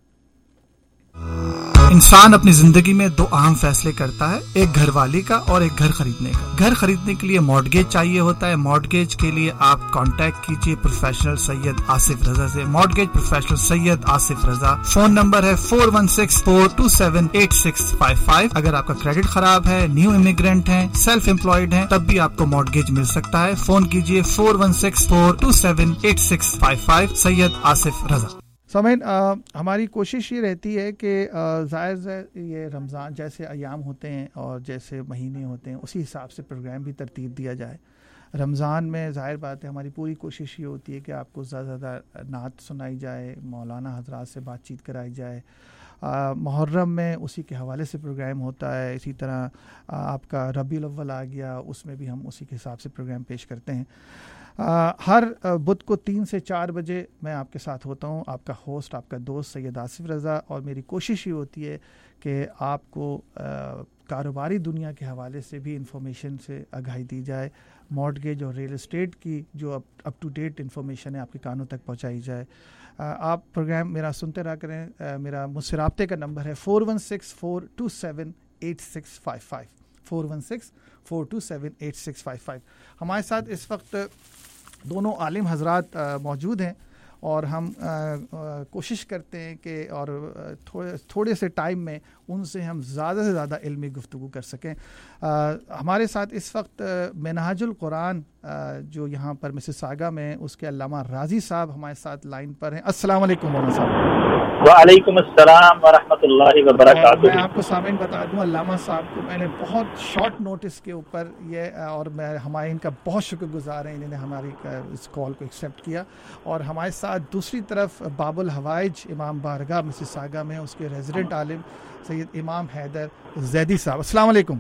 इंसान अपनी जिंदगी में दो अहम फैसले करता है, एक घरवाली का और एक घर खरीदने का. घर खरीदने के लिए मॉर्टगेज चाहिए होता है. मॉर्टगेज के लिए आप कांटेक्ट कीजिए प्रोफेशनल सैयद आसिफ रजा से. Mortgage professional Syed Asif Raza. Phone number है four one six four two seven eight six five five. अगर आपका क्रेडिट खराब है, न्यू इमिग्रेंट है, सेल्फ एम्प्लॉयड है, तब भी आपको मॉर्टगेज मिल सकता है. फोन कीजिए four one six four two seven eight six five five. Syed Asif Raza. समीन, हमारी कोशिश ये रहती है कि ज़ाहिर ये रमज़ान जैसे अयाम होते हैं और जैसे महीने होते हैं उसी हिसाब से प्रोग्राम भी तरतीब दिया जाए. रमज़ान में ज़ाहिर बात है हमारी पूरी कोशिश ये होती है कि आपको ज़्यादा ज़्यादा नात सुनाई जाए, मौलाना हजरात से बातचीत कराई जाए. मुहर्रम में उसी के हवाले से प्रोग्राम होता है. इसी तरह आ, आपका रबीउल अव्वल आ गया, उसमें भी हम उसी के हिसाब से प्रोग्राम पेश करते हैं. आ, हर बुध को तीन से चार बजे मैं आपके साथ होता हूँ, आपका होस्ट, आपका दोस्त सैयद आसिफ रज़ा. और मेरी कोशिश ये होती है कि आपको कारोबारी दुनिया के हवाले से भी इंफॉर्मेशन से आगाही दी जाए. मॉर्टगेज और रियल एस्टेट की जो up up to date information है आपके कानों तक पहुँचाई जाए. आ, आप प्रोग्राम मेरा सुनते रहा करें. आ, मेरा मुझसे राब्ते का नंबर है four one six four two seven eight six five five. Four one six four two seven eight six five five. हमारे साथ इस वक्त दोनों आलिम हजरात मौजूद हैं और हम आ, आ, कोशिश करते हैं कि और थोड़े थोड़े से टाइम में उनसे हम ज़्यादा से ज़्यादा इल्मी गुफ्तगू कर सकें. आ, हमारे साथ इस वक्त मिनहाजुल कुरान जो यहाँ पर मिसिसागा में उसके अल्लामा राजी साहब हमारे साथ लाइन पर हैं. अस्सलाम वालेकुम मौलाना साहब. वालेकुम अस्सलाम व रहमतुल्लाहि व बरकातुहू. मैं आपको सामने बता दूं, अल्लामा साहब को मैंने बहुत शॉर्ट नोटिस के ऊपर ये, और मैं हमारे इनका बहुत शुक्रगुजार है, इन्होंने हमारी इस कॉल को एक्सेप्ट किया. और हमारे साथ दूसरी तरफ बाबुल हवाइज इमाम बारगाह मिसिसागा में उसके रेजिडेंट आलिम सैयद इमाम हैदर जैदी साहब. अस्सलाम वालेकुम.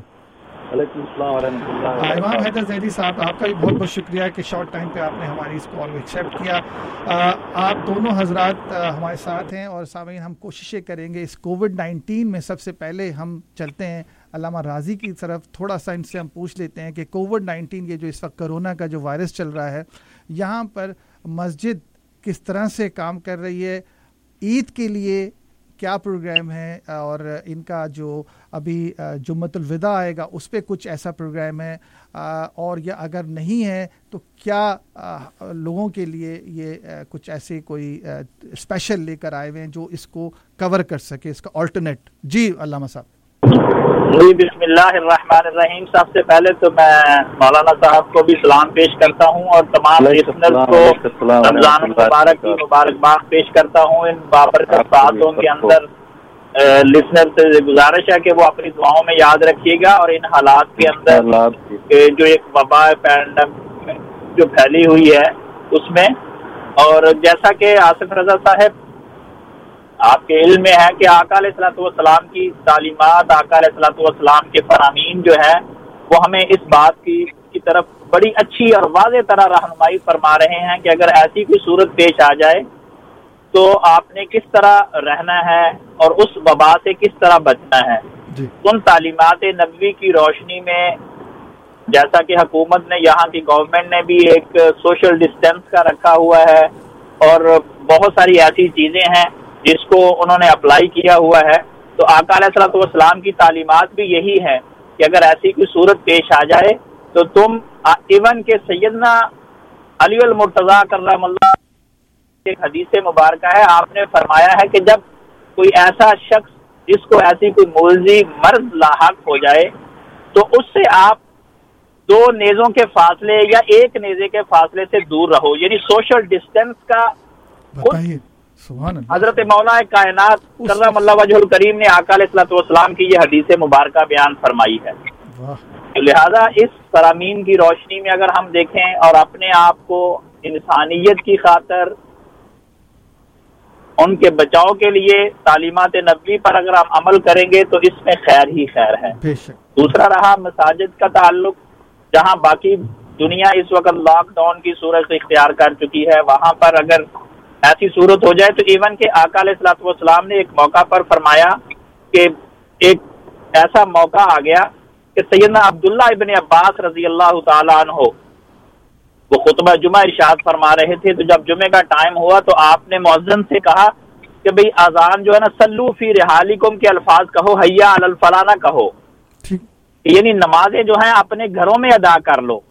इमाम हैदर जैदी साहब, आपका भी बहुत बहुत शुक्रिया कि शॉर्ट टाइम पे आपने हमारी इस कॉल को एक्सेप्ट किया. आ, आप दोनों हजरात हमारे साथ हैं और सामीन हम कोशिशें करेंगे इस कोविड नाइन्टीन में. सबसे पहले हम चलते हैं अल्लामा राजी की तरफ. थोड़ा सा इनसे हम पूछ लेते हैं कि कोविड नाइन्टीन ये जो इस वक्त कोरोना का जो वायरस चल रहा है, यहाँ पर मस्जिद किस तरह से काम कर रही है, ईद के लिए क्या प्रोग्राम है, और इनका जो अभी जुम्मतुल विदा आएगा उस पर कुछ ऐसा प्रोग्राम है, और या अगर नहीं है तो क्या लोगों के लिए ये कुछ ऐसे कोई स्पेशल लेकर आए हुए हैं जो इसको कवर कर सके, इसका अल्टरनेट. जी अल्लामा साहब. जी बिस्मिल्लाहिर्रहमानिर्रहीम. सबसे पहले तो मैं मौलाना साहब को भी सलाम पेश करता हूँ और तमाम लिसनर्स को रमजान मुबारक की मुबारकबाद पेश करता हूँ. इन बाबरकत बातों के अंदर लिसनर से गुजारिश है कि वो अपनी दुआओं में याद रखिएगा और इन हालात के अंदर जो एक वबा पैंडमिक جو پھیلی ہوئی ہے اس میں. اور جیسا کہ آصف رضا صاحب آپ کے علم میں ہے کہ آقا علیہ الصلوۃ والسلام کی تعلیمات، آقا علیہ الصلوۃ والسلام کے فرامین جو ہے وہ ہمیں اس بات کی کی طرف بڑی اچھی اور واضح طرح رہنمائی فرما رہے ہیں کہ اگر ایسی کوئی صورت پیش آ جائے تو آپ نے کس طرح رہنا ہے اور اس وبا سے کس طرح بچنا ہے. جی. ان تعلیمات نبوی کی روشنی میں جیسا کہ حکومت نے، یہاں کی گورنمنٹ نے بھی ایک سوشل ڈسٹینس کا رکھا ہوا ہے اور بہت ساری ایسی چیزیں ہیں جس کو انہوں نے اپلائی کیا ہوا ہے. تو آقا علیہ الصلوۃ والسلام کی تعلیمات بھی یہی ہے کہ اگر ایسی کوئی صورت پیش آ جائے تو تم ایون کہ سیدنا علی المرتضیٰ کرم اللہ ایک حدیث مبارکہ ہے، آپ نے فرمایا ہے کہ جب کوئی ایسا شخص جس کو ایسی کوئی ملزی مرض لاحق ہو جائے تو اس سے آپ دو نیزوں کے فاصلے یا ایک نیزے کے فاصلے سے دور رہو، یعنی سوشل ڈسٹینس کا. سبحان اللہ. حضرت مولا کائنات کرم اللہ وجہ الکریم نے آقا علیہ الصلوۃ والسلام کی یہ حدیث مبارکہ بیان فرمائی ہے. لہذا اس فرامین کی روشنی میں اگر ہم دیکھیں اور اپنے آپ کو انسانیت کی خاطر ان کے بچاؤ کے لیے تعلیمات نبوی پر اگر ہم عمل کریں گے تو اس میں خیر ہی خیر ہے. دوسرا رہا مساجد کا تعلق، جہاں باقی دنیا اس وقت لاک ڈاؤن کی صورت اختیار کر چکی ہے، وہاں پر اگر ایسی صورت ہو جائے تو ایون کہ آقا علیہ الصلوۃ والسلام نے ایک موقع پر فرمایا کہ ایک ایسا موقع آ گیا کہ سیدنا عبداللہ ابن عباس رضی اللہ تعالیٰ عنہ وہ خطبہ جمعہ ارشاد فرما رہے تھے. تو جب جمعے کا ٹائم ہوا تو آپ نے مؤذن سے کہا کہ بھئی اذان جو ہے نا سلو فی رحالکم کے الفاظ کہو، حیا علی الفلاح نہ کہو، یعنی نمازیں جو ہیں اپنے گھروں میں ادا کر لو.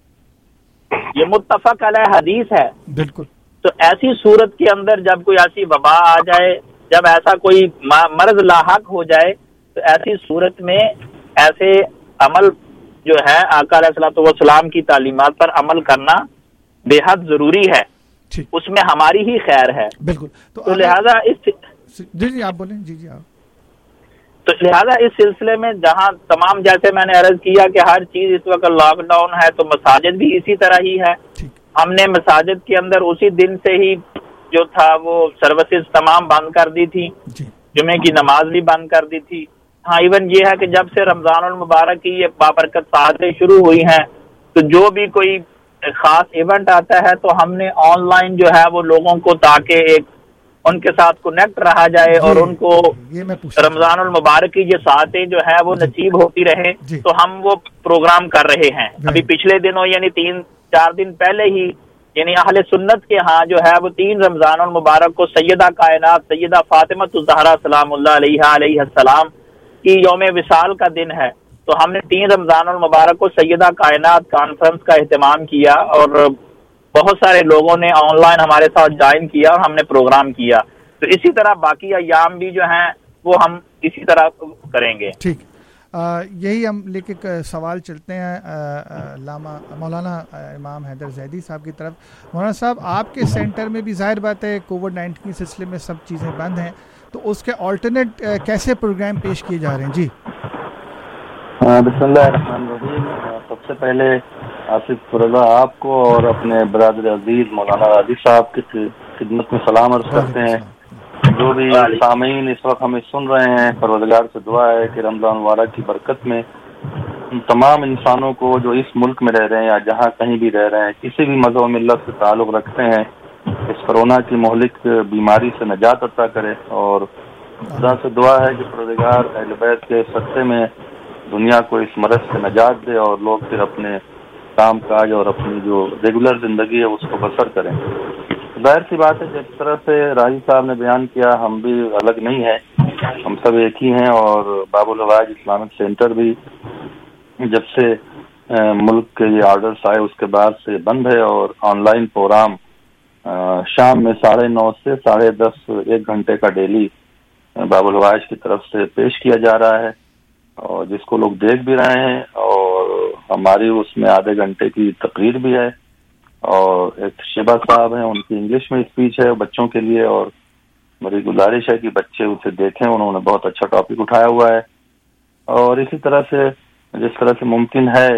یہ متفق علیہ حدیث ہے. بالکل. تو ایسی صورت کے اندر جب کوئی ایسی وبا آ جائے، جب ایسا کوئی مرض لاحق ہو جائے تو ایسی صورت میں ایسے عمل جو ہے آقا علیہ الصلوۃ والسلام کی تعلیمات پر عمل کرنا بے حد ضروری ہے. اس میں ہماری ہی خیر ہے. بالکل. تو لہذا اس جی جی آپ بولیں. جی جی آپ تو لہذا اس سلسلے میں جہاں تمام جیسے میں نے عرض کیا کہ ہر چیز اس وقت لاک ڈاؤن ہے تو مساجد بھی اسی طرح ہی ہے. ہم نے مساجد کے اندر اسی دن سے ہی جو تھا وہ سروسز تمام بند کر دی تھی، جمعے کی نماز بھی بند کر دی تھی. ہاں ایون یہ ہے کہ جب سے رمضان المبارک کی یہ بابرکت ساعتیں شروع ہوئی ہیں تو جو بھی کوئی خاص ایونٹ آتا ہے تو ہم نے آن لائن جو ہے وہ لوگوں کو تاکہ ایک ان کے ساتھ کنیکٹ رہا جائے اور ان کو رمضان المبارک کی یہ ساعتیں جو ہے وہ نصیب ہوتی رہے تو ہم وہ پروگرام کر رہے ہیں. ابھی پچھلے دنوں یعنی تین چار دن پہلے ہی یعنی اہل سنت کے ہاں جو ہے وہ تین رمضان المبارک کو سیدہ کائنات سیدہ فاطمہ الزہرا سلام اللہ علیہ علیہ السلام کی یوم وصال کا دن ہے. تو ہم نے تین رمضان المبارک کو سیدہ کائنات کانفرنس کا اہتمام کیا اور بہت سارے لوگوں نے آن لائن ہمارے ساتھ جوائن کیا اور ہم نے پروگرام کیا. تو اسی طرح باقی ایام بھی جو ہیں وہ ہم اسی طرح کریں گے. ٹھیک. آ, یہی ہم لے کے سوال چلتے ہیں علامہ مولانا امام حیدر زیدی صاحب کی طرف. مولانا صاحب آپ کے سینٹر میں بھی ظاہر بات ہے کووڈ نائنٹین کے سلسلے میں سب چیزیں بند ہیں تو اس کے آلٹرنیٹ کیسے پروگرام پیش کیے جا رہے ہیں؟ جی بسم اللہ الرحمن الرحیم. سب سے پہلے آصف رضا آپ کو اور اپنے برادر عزیز مولانا راضی صاحب کی خدمت میں سلام عرض کرتے ہیں. جو بھی سامعین اس وقت ہمیں سن رہے ہیں پروردگار سے دعا ہے کہ رمضان مبارک کی برکت میں تمام انسانوں کو جو اس ملک میں رہ رہے ہیں یا جہاں کہیں بھی رہ رہے ہیں کسی بھی مذہب و ملت سے تعلق رکھتے ہیں اس کرونا کی مہلک بیماری سے نجات عطا کرے. اور خدا سے دعا ہے کہ پروردگار اہل بیت کے صدقے میں دنیا کو اس مرض سے نجات دے اور لوگ پھر اپنے کام کاج اور اپنی جو ریگولر زندگی ہے اس کو بسر کریں. ظاہر سی بات ہے جس طرح سے راجی صاحب نے بیان کیا ہم بھی الگ نہیں ہیں، ہم سب ایک ہی ہیں. اور باب العلاج اسلامک سینٹر بھی جب سے ملک کے یہ آرڈرس آئے اس کے بعد سے بند ہے اور آن لائن پروگرام شام میں ساڑھے نو سے ساڑھے دس ایک گھنٹے کا ڈیلی باب العلاج کی طرف سے پیش کیا جا رہا ہے اور جس کو لوگ دیکھ بھی رہے ہیں. اور ہماری اس میں آدھے گھنٹے کی تقریر بھی ہے اور ایک شیبہ صاحب ہیں ان کی انگلش میں اسپیچ ہے بچوں کے لیے اور میری گزارش ہے کہ بچے اسے دیکھیں، انہوں نے بہت اچھا ٹاپک اٹھایا ہوا ہے. اور اسی طرح سے جس طرح سے ممکن ہے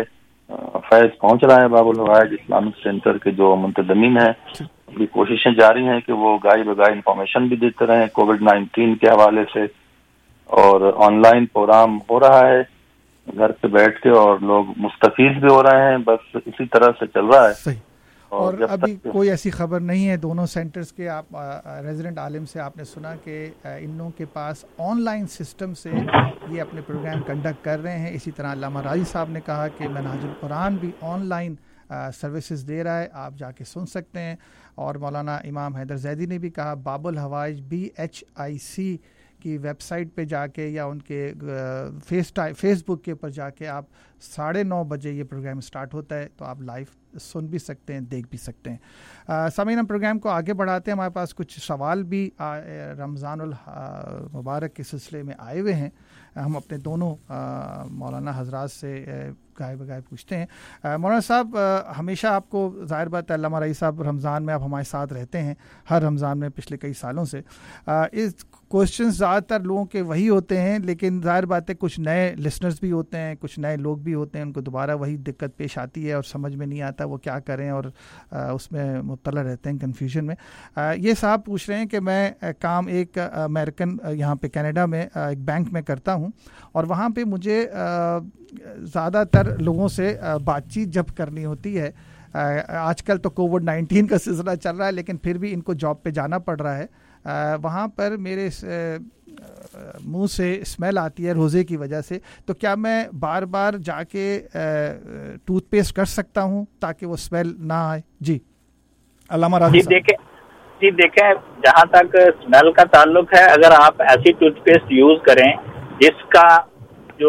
فیض پہنچ رہا ہے باب الحوائج اسلامک سینٹر کے جو منتظمین ہیں، کی کوششیں جاری ہیں کہ وہ گاہی بگاہی انفارمیشن بھی دیتے رہیں کووڈ نائنٹین کے حوالے سے، اور آن لائن پروگرام ہو رہا ہے گھر پہ بیٹھ کے اور لوگ مستفید بھی ہو رہے ہیں، بس اسی طرح سے چل رہا ہے. صحیح. اور ابھی کوئی ایسی خبر نہیں ہے دونوں سینٹرز کے. آپ ریزیڈنٹ عالم سے آپ نے سنا کہ ان لوگوں کے پاس آن لائن سسٹم سے یہ اپنے پروگرام کنڈکٹ کر رہے ہیں. اسی طرح علامہ راضی صاحب نے کہا کہ منہاج القرآن بھی آن لائن سروسز دے رہا ہے، آپ جا کے سن سکتے ہیں. اور مولانا امام حیدر زیدی نے بھی کہا باب الحوائج بی ایچ آئی سی کی ویب سائٹ پہ جا کے یا ان کے فیس فیس بک کے اوپر جا کے آپ ساڑھے نو بجے یہ پروگرام سٹارٹ ہوتا ہے تو آپ لائیو سن بھی سکتے ہیں، دیکھ بھی سکتے ہیں. سامعین ہم پروگرام کو آگے بڑھاتے ہیں. ہمارے پاس کچھ سوال بھی رمضان المبارک کے سلسلے میں آئے ہوئے ہیں. ہم اپنے دونوں مولانا حضرات سے گائے بگائے پوچھتے ہیں. مولانا صاحب ہمیشہ آپ کو ظاہر بات ہے علامہ رئیس صاحب رمضان میں آپ ہمارے ساتھ رہتے ہیں ہر رمضان میں پچھلے کئی سالوں سے. اس کوشچنز زیادہ تر لوگوں کے وہی ہوتے ہیں، لیکن ظاہر بات ہے کچھ نئے لسنرز بھی ہوتے ہیں، کچھ نئے لوگ بھی ہوتے ہیں، ان کو دوبارہ وہی دقت پیش آتی ہے اور سمجھ میں نہیں آتا وہ کیا کریں اور اس میں مبتلا رہتے ہیں کنفیوژن میں. یہ صاحب پوچھ رہے ہیں کہ میں کام ایک امریکن یہاں پہ کینیڈا میں ایک بینک میں کرتا ہوں اور وہاں پہ مجھے زیادہ تر لوگوں سے بات چیت جب کرنی ہوتی ہے، آج کل تو کووڈ نائنٹین کا سلسلہ چل رہا ہے لیکن پھر بھی ان کو جاب پہ جانا پڑ رہا ہے، وہاں پر میرے منہ سے اسمیل آتی ہے روزے کی وجہ سے، تو کیا میں بار بار جا کے ٹوتھ پیسٹ کر سکتا ہوں تاکہ وہ اسمیل نہ آئے؟ جی علامہ راضی جی دیکھیں جی دیکھیں جہاں تک اسمیل کا تعلق ہے، اگر آپ ایسی ٹوتھ پیسٹ یوز کریں جس کا جو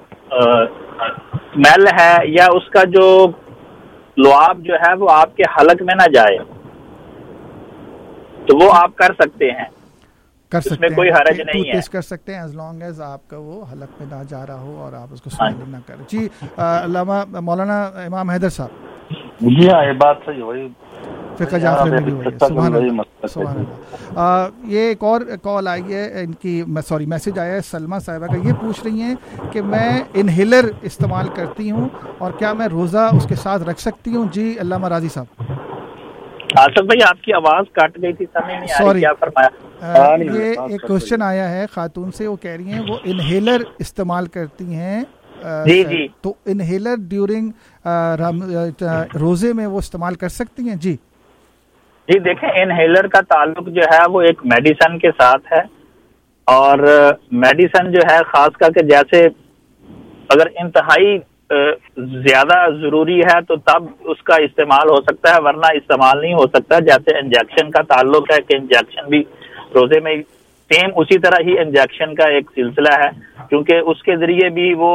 اسمیل ہے یا اس کا جو لعاب جو ہے وہ آپ کے حلق میں نہ جائے تو وہ آپ کر سکتے ہیں، کر سکتے اس میں کوئی حرج نہیں ہے، کر سکتے ہیں ایز لانگ ایز آپ کا وہ حلق میں نہ جا رہا ہو اور آپ اس کو اسمیل نہ کریں. جی علامہ مولانا امام حیدر صاحب. جی ہاں یہ بات صحیح، وہی فقہ جعفری میں بھی ہوئی ہے. سبحان اللہ سبحان اللہ. یہ ایک اور کال آئی ہے ان کی، سوری میسج آیا ہے سلمہ صاحبہ کا، یہ پوچھ رہی ہیں کہ میں انہیلر استعمال کرتی ہوں اور کیا میں روزہ اس کے ساتھ رکھ سکتی ہوں؟ جی علامہ راضی صاحب. آصف بھائی آپ کی آواز کٹ گئی تھی، سمجھ نہیں آ رہی کیا فرمایا. یہ ایک کوشچن آیا ہے خاتون سے، وہ کہہ رہی ہیں وہ انہیلر استعمال کرتی ہیں جی جی تو انہیلر ڈیورنگ روزے میں وہ استعمال کر سکتی ہیں؟ جی جی دیکھیں انہیلر کا تعلق جو ہے وہ ایک میڈیسن کے ساتھ ہے، اور میڈیسن جو ہے خاص کر کے جیسے اگر انتہائی زیادہ ضروری ہے تو تب اس کا استعمال ہو سکتا ہے، ورنہ استعمال نہیں ہو سکتا. جیسے انجیکشن کا تعلق ہے کہ انجیکشن بھی روزے میں سیم اسی طرح ہی انجیکشن کا ایک سلسلہ ہے، کیونکہ اس کے ذریعے بھی وہ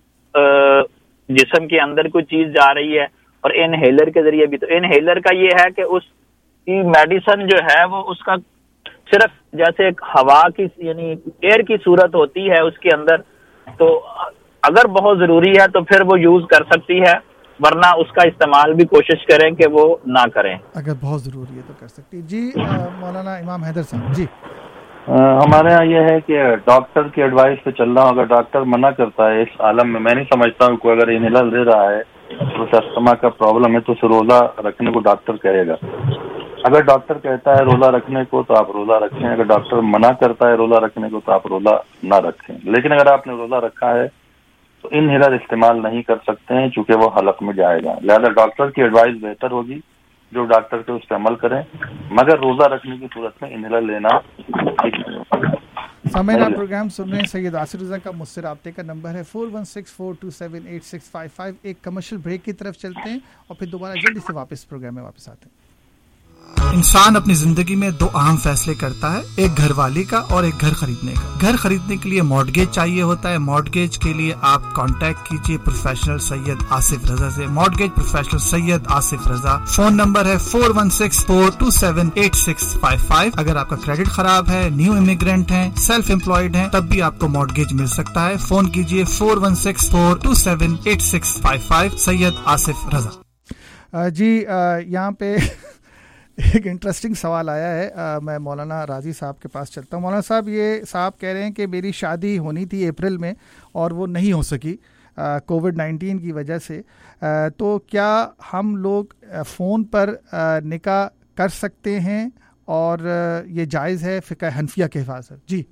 جسم کے اندر کوئی چیز جا رہی ہے، اور انہیلر کے ذریعے بھی. تو انہیلر کا یہ ہے کہ اس کی میڈیسن جو ہے وہ اس کا صرف جیسے ایک ہوا کی یعنی ایئر کی صورت ہوتی ہے اس کے اندر، تو اگر بہت ضروری ہے تو پھر وہ یوز کر سکتی ہے، ورنہ اس کا استعمال بھی کوشش کریں کہ وہ نہ کریں. اگر بہت ضروری ہے تو کر سکتی. جی مولانا امام حیدر صاحب. جی ہمارے یہاں یہ ہے کہ ڈاکٹر کی ایڈوائس پہ چل رہا ہوں. اگر ڈاکٹر منع کرتا ہے اس عالم میں، میں نہیں سمجھتا ہوں کوئی اگر انہیلر دے رہا ہے تو استما کا پرابلم ہے تو اسے روزہ رکھنے کو ڈاکٹر کہے گا. اگر ڈاکٹر کہتا ہے روزہ رکھنے کو تو آپ روزہ رکھیں، اگر ڈاکٹر منع کرتا ہے روزہ رکھنے کو تو آپ روزہ نہ رکھیں. لیکن اگر آپ نے روزہ رکھا ہے تو انہیلر استعمال نہیں کر سکتے ہیں چونکہ وہ حلق میں جائے گا. لہذا ڈاکٹر کی ایڈوائس بہتر ہوگی، جو ڈاکٹر کے اس پہ عمل کریں، مگر روزہ رکھنے کی صورت میں انہیلر لینا ٹھیک نہیں. سامعین آپ پروگرام سن رہے ہیں سید آصف رضا کا. مجھ سے رابطے کا نمبر ہے four one six four two seven eight six five five. ایک کمرشل بریک کی طرف چلتے ہیں اور پھر دوبارہ جلدی سے واپس پروگرام میں واپس آتے ہیں. انسان اپنی زندگی میں دو اہم فیصلے کرتا ہے، ایک گھر والی کا اور ایک گھر خریدنے کا. گھر خریدنے کے لیے مارٹگیج چاہیے ہوتا ہے. مارٹگیج کے لیے آپ کانٹیکٹ کیجئے پروفیشنل سید آصف رضا سے. Mortgage professional Syed Asif Raza. Phone number ہے four one six four two seven eight six five five. اگر آپ کا کریڈٹ خراب ہے، نیو امیگرینٹ ہیں، سیلف امپلائڈ ہیں، تب بھی آپ کو مارٹگیج مل سکتا ہے. فون کیجئے four one six four two seven eight six five five. Syed Asif Raza. جی یہاں پہ ایک انٹرسٹنگ سوال آیا ہے. آ, میں مولانا راضی صاحب کے پاس چلتا ہوں. مولانا صاحب یہ صاحب کہہ رہے ہیں کہ میری شادی ہونی تھی اپریل میں اور وہ نہیں ہو سکی. کووڈ نائنٹین کی وجہ سے, تو کیا ہم لوگ فون پر نکاح کر سکتے ہیں اور یہ جائز ہے فقہ حنفیہ کے حفاظت؟ جی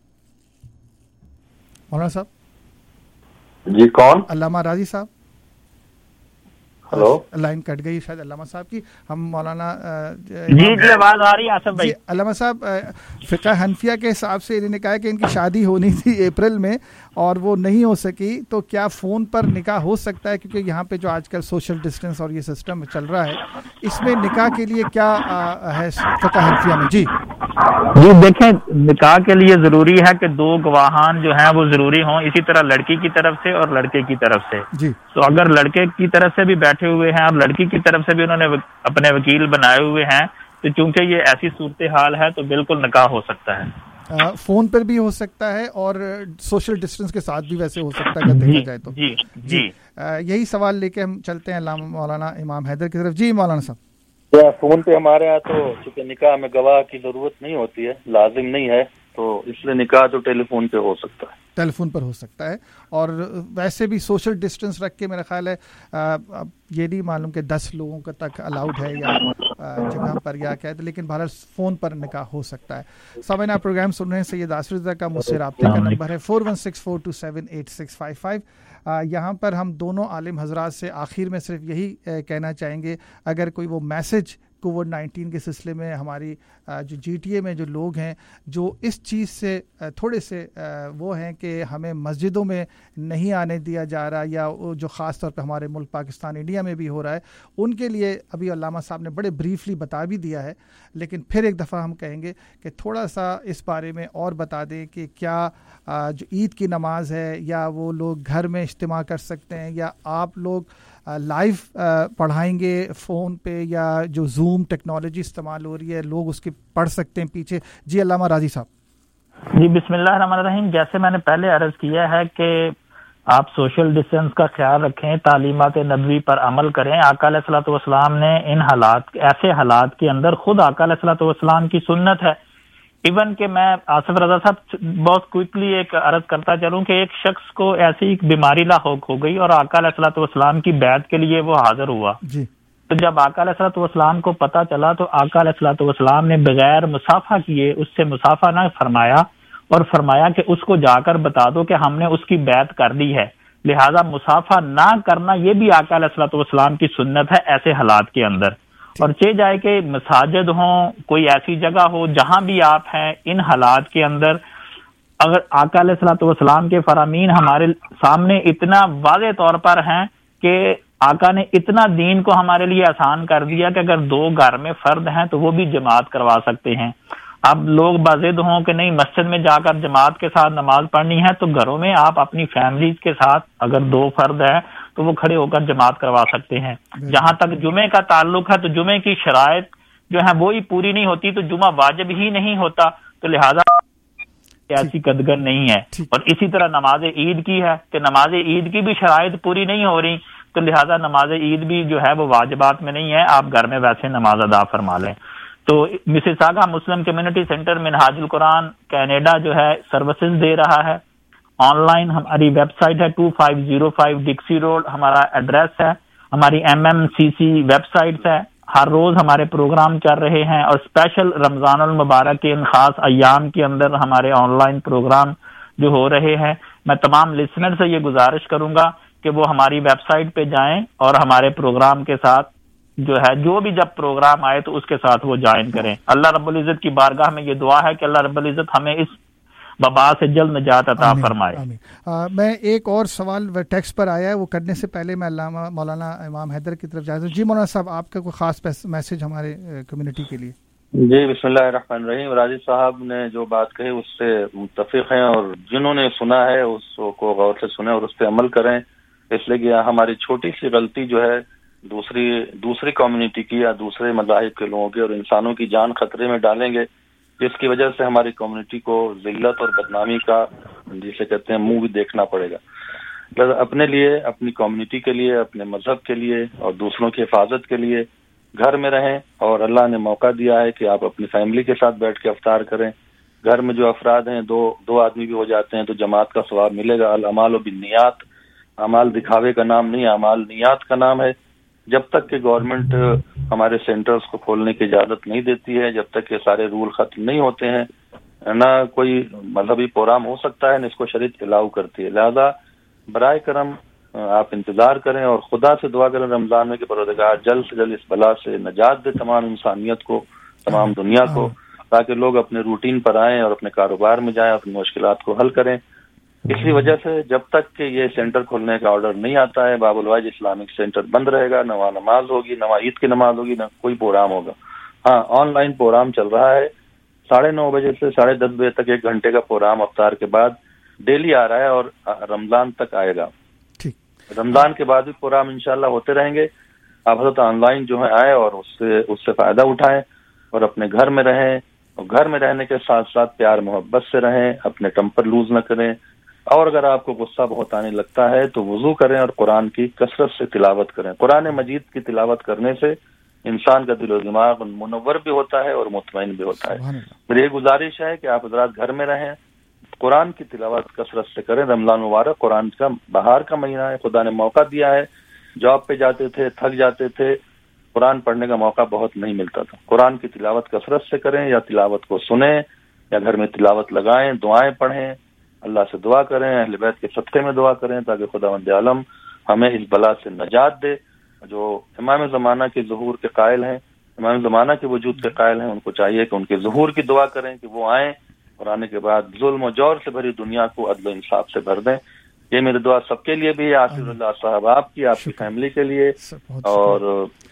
مولانا صاحب. جی کون؟ علامہ راضی صاحب. ہلو, لائن کٹ گئی شاید علامہ صاحب کی. ہم مولانا جی جی آواز آ رہی ہے آصف بھائی. علامہ صاحب فقہ حنفیہ کے حساب سے انہوں نے کہا کہ ان کی شادی ہونی تھی اپریل میں اور وہ نہیں ہو سکی, تو کیا فون پر نکاح ہو سکتا ہے؟ کیونکہ یہاں پہ جو آج کل سوشل ڈسٹینس اور یہ سسٹم چل رہا ہے, اس میں نکاح کے لیے کیا ہے فقہ حنفیہ میں؟ جی جی دیکھیں, نکاح کے لیے ضروری ہے کہ دو گواہان جو ہیں وہ ضروری ہوں, اسی طرح لڑکی کی طرف سے اور لڑکے کی طرف سے. جی تو اگر لڑکے کی طرف سے بھی بیٹھے ہوئے ہیں اور لڑکی کی طرف سے بھی انہوں نے اپنے وکیل بنائے ہوئے ہیں, تو چونکہ یہ ایسی صورتحال ہے تو بالکل نکاح ہو سکتا ہے. فون پر بھی ہو سکتا ہے اور سوشل ڈسٹینس کے ساتھ بھی ویسے ہو سکتا ہے اگر دیکھا جائے تو. جی جی یہی سوال لے کے ہم چلتے ہیں علامہ مولانا امام حیدر کی طرف. جی مولانا صاحب. فون پہ ہمارے یہاں تو چونکہ نکاح میں گواہ کی ضرورت نہیں ہوتی ہے, لازم نہیں ہے, تو اس لیے نکاح تو ٹیلی فون پہ ہو سکتا ہے, ٹیلی فون پر ہو سکتا ہے. اور ویسے بھی سوشل ڈسٹینس رکھ کے میرا خیال ہے اب یہ نہیں معلوم کہ دس لوگوں کا تک الاؤڈ ہے یا جگہ پر یا کیا ہے, لیکن بہرحال فون پر نکاح ہو سکتا ہے. سامعین آپ پروگرام سن رہے ہیں, سید آصف رضا کا مجھ سے رابطے کا نمبر ہے four one six four two seven eight six five five. یہاں پر ہم دونوں عالم حضرات سے آخر میں صرف یہی کہنا چاہیں گے, اگر کوئی وہ میسج کووڈ نائنٹین کے سلسلے میں ہماری جو جی ٹی اے میں جو لوگ ہیں جو اس چیز سے تھوڑے سے وہ ہیں کہ ہمیں مسجدوں میں نہیں آنے دیا جا رہا, یا جو خاص طور پہ ہمارے ملک پاکستان انڈیا میں بھی ہو رہا ہے, ان کے لیے ابھی علامہ صاحب نے بڑے بریفلی بتا بھی دیا ہے, لیکن پھر ایک دفعہ ہم کہیں گے کہ تھوڑا سا اس بارے میں اور بتا دیں کہ کیا جو عید کی نماز ہے یا وہ لوگ گھر میں اجتماع کر سکتے ہیں, یا آپ لوگ لائیو پڑھائیں گے فون پہ, یا جو زوم ٹیکنالوجی استعمال ہو رہی ہے لوگ اس کی پڑھ سکتے ہیں پیچھے. جی علامہ راضی صاحب. جی بسم اللہ الرحمن الرحیم. جیسے میں نے پہلے عرض کیا ہے کہ آپ سوشل ڈسٹینس کا خیال رکھیں, تعلیمات نبوی پر عمل کریں. آقا علیہ الصلوۃ والسلام نے ان حالات ایسے حالات کے اندر خود آقا علیہ الصلوۃ والسلام کی سنت ہے. ایون کہ میں آصف رضا صاحب بہت کوئکلی ایک عرض کرتا چلوں کہ ایک شخص کو ایسی ایک بیماری لاحق ہو گئی اور آقا علیہ الصلوۃ والسلام کی بیعت کے لیے وہ حاضر ہوا. جی تو جب آقا علیہ الصلوۃ والسلام کو پتہ چلا تو آقا علیہ الصلوۃ والسلام نے بغیر مصافحہ کیے اس سے مصافحہ نہ فرمایا, اور فرمایا کہ اس کو جا کر بتا دو کہ ہم نے اس کی بیعت کر لی ہے. لہذا مصافحہ نہ کرنا یہ بھی آقا علیہ الصلوۃ والسلام کی سنت ہے ایسے حالات کے اندر. اور چاہے جائے کہ مساجد ہوں, کوئی ایسی جگہ ہو جہاں بھی آپ ہیں, ان حالات کے اندر اگر آقا علیہ الصلوۃ والسلام کے فرامین ہمارے سامنے اتنا واضح طور پر ہیں کہ آقا نے اتنا دین کو ہمارے لیے آسان کر دیا کہ اگر دو گھر میں فرد ہیں تو وہ بھی جماعت کروا سکتے ہیں. اب لوگ باضد ہوں کہ نہیں مسجد میں جا کر جماعت کے ساتھ نماز پڑھنی ہے, تو گھروں میں آپ اپنی فیملیز کے ساتھ اگر دو فرد ہیں تو وہ کھڑے ہو کر جماعت کروا سکتے ہیں. جہاں تک جمعے کا تعلق ہے تو جمعے کی شرائط جو ہے وہی پوری نہیں ہوتی تو جمعہ واجب ہی نہیں ہوتا, تو لہذا ایسی قدگر نہیں ہے. اور اسی طرح نماز عید کی ہے کہ نماز عید کی بھی شرائط پوری نہیں ہو رہی, تو لہذا نماز عید بھی جو ہے وہ واجبات میں نہیں ہے, آپ گھر میں ویسے نماز ادا فرما لیں. تو Mississauga Muslim community centre Minhaj ul Quran Canada جو ہے سروسز دے رہا ہے. آن لائن ہماری ویب سائٹ ہے two five zero five Dixie road ہمارا ایڈریس ہے. ہماری M M C C websites ہے. ہر روز ہمارے پروگرام چل رہے ہیں, اور اسپیشل رمضان المبارک کے ان خاص ایام کے اندر ہمارے آن لائن پروگرام جو ہو رہے ہیں. میں تمام لسنر سے یہ گزارش کروں گا کہ وہ ہماری ویب سائٹ پہ جائیں اور ہمارے پروگرام کے ساتھ جو ہے جو بھی جب پروگرام آئے تو اس کے ساتھ وہ جوائن کریں. اللہ رب العزت کی بارگاہ میں یہ دعا ہے کہ اللہ رب العزت ہمیں اس وبا سے جلد نجات عطا فرمائے. میں ایک اور سوال ٹیکسٹ پر آیا ہے, وہ کرنے سے پہلے میں علامہ مولانا امام حیدر کی طرف جاتا ہوں. جی مولانا صاحب, آپ کا کوئی خاص میسج ہمارے کمیونٹی کے لیے؟ جی بسم اللہ الرحمن الرحیم. راجی صاحب نے جو بات کہی اس سے متفق ہیں, اور جنہوں نے سنا ہے اس کو غور سے سنیں اور اس پہ عمل کریں. اس لیے کہ ہماری چھوٹی سی غلطی جو ہے دوسری دوسری کمیونٹی کی یا دوسرے مذاہب کے لوگوں کی اور انسانوں کی جان خطرے میں ڈالیں گے, جس کی وجہ سے ہماری کمیونٹی کو ذلت اور بدنامی کا جسے کہتے ہیں منہ بھی دیکھنا پڑے گا. اپنے لیے, اپنی کمیونٹی کے لیے, اپنے مذہب کے لیے اور دوسروں کی حفاظت کے لیے گھر میں رہیں, اور اللہ نے موقع دیا ہے کہ آپ اپنی فیملی کے ساتھ بیٹھ کے افطار کریں. گھر میں جو افراد ہیں, دو دو آدمی بھی ہو جاتے ہیں تو جماعت کا ثواب ملے گا. الاعمال بالنیات, اعمال دکھاوے کا نام نہیں، اعمال نیات کا نام ہے. جب تک کہ گورنمنٹ ہمارے سینٹرز کو کھولنے کی اجازت نہیں دیتی ہے، جب تک کہ سارے رول ختم نہیں ہوتے ہیں، نہ کوئی مذہبی پروگرام ہو سکتا ہے نہ اس کو شریعت الاؤ کرتی ہے. لہذا برائے کرم آپ انتظار کریں اور خدا سے دعا کریں رمضان میں کہ پروردگار جلد سے جلد اس بلا سے نجات دے تمام انسانیت کو، تمام دنیا کو، تاکہ لوگ اپنے روٹین پر آئیں اور اپنے کاروبار میں جائیں، اپنی مشکلات کو حل کریں. اسی وجہ سے جب تک کہ یہ سینٹر کھولنے کا آرڈر نہیں آتا ہے، باب الواج اسلامک سینٹر بند رہے گا. نہ وہاں نماز ہوگی، نہ وہاں عید کی نماز ہوگی، نہ کوئی پروگرام ہوگا. ہاں آن لائن پروگرام چل رہا ہے، ساڑھے نو بجے سے ساڑھے دس بجے تک ایک گھنٹے کا پروگرام افطار کے بعد ڈیلی آ رہا ہے اور رمضان تک آئے گا. رمضان کے بعد بھی پروگرام انشاءاللہ ہوتے رہیں گے. آپ حضرت آن لائن جو ہے آئے اور اس سے اس سے فائدہ اٹھائیں اور اپنے گھر میں رہیں، اور گھر میں رہنے کے ساتھ ساتھ پیار محبت سے رہیں، اپنے ٹمپر لوز نہ کریں. اور اگر آپ کو غصہ بہت آنے لگتا ہے تو وضو کریں اور قرآن کی کثرت سے تلاوت کریں. قرآن مجید کی تلاوت کرنے سے انسان کا دل و دماغ منور بھی ہوتا ہے اور مطمئن بھی ہوتا ہے. میری یہ گزارش ہے کہ آپ حضرات گھر میں رہیں، قرآن کی تلاوت کثرت سے کریں. رمضان مبارک قرآن کا بہار کا مہینہ ہے، خدا نے موقع دیا ہے. جاب پہ جاتے تھے، تھک جاتے تھے، قرآن پڑھنے کا موقع بہت نہیں ملتا تھا. قرآن کی تلاوت کثرت سے کریں، یا تلاوت کو سنیں یا گھر میں تلاوت لگائیں، دعائیں پڑھیں، اللہ سے دعا کریں، اہل بیت کے صدقے میں دعا کریں تاکہ خداوند عالم ہمیں اس بلا سے نجات دے. جو امام زمانہ کے ظہور کے قائل ہیں، امام زمانہ کے وجود کے قائل ہیں، ان کو چاہیے کہ ان کے ظہور کی دعا کریں کہ وہ آئیں اور آنے کے بعد ظلم و جور سے بھری دنیا کو عدل و انصاف سے بھر دیں. یہ میری دعا سب کے لیے بھی ہے، آصف اللہ صاحب آپ کی، آپ کی فیملی کے لیے، اور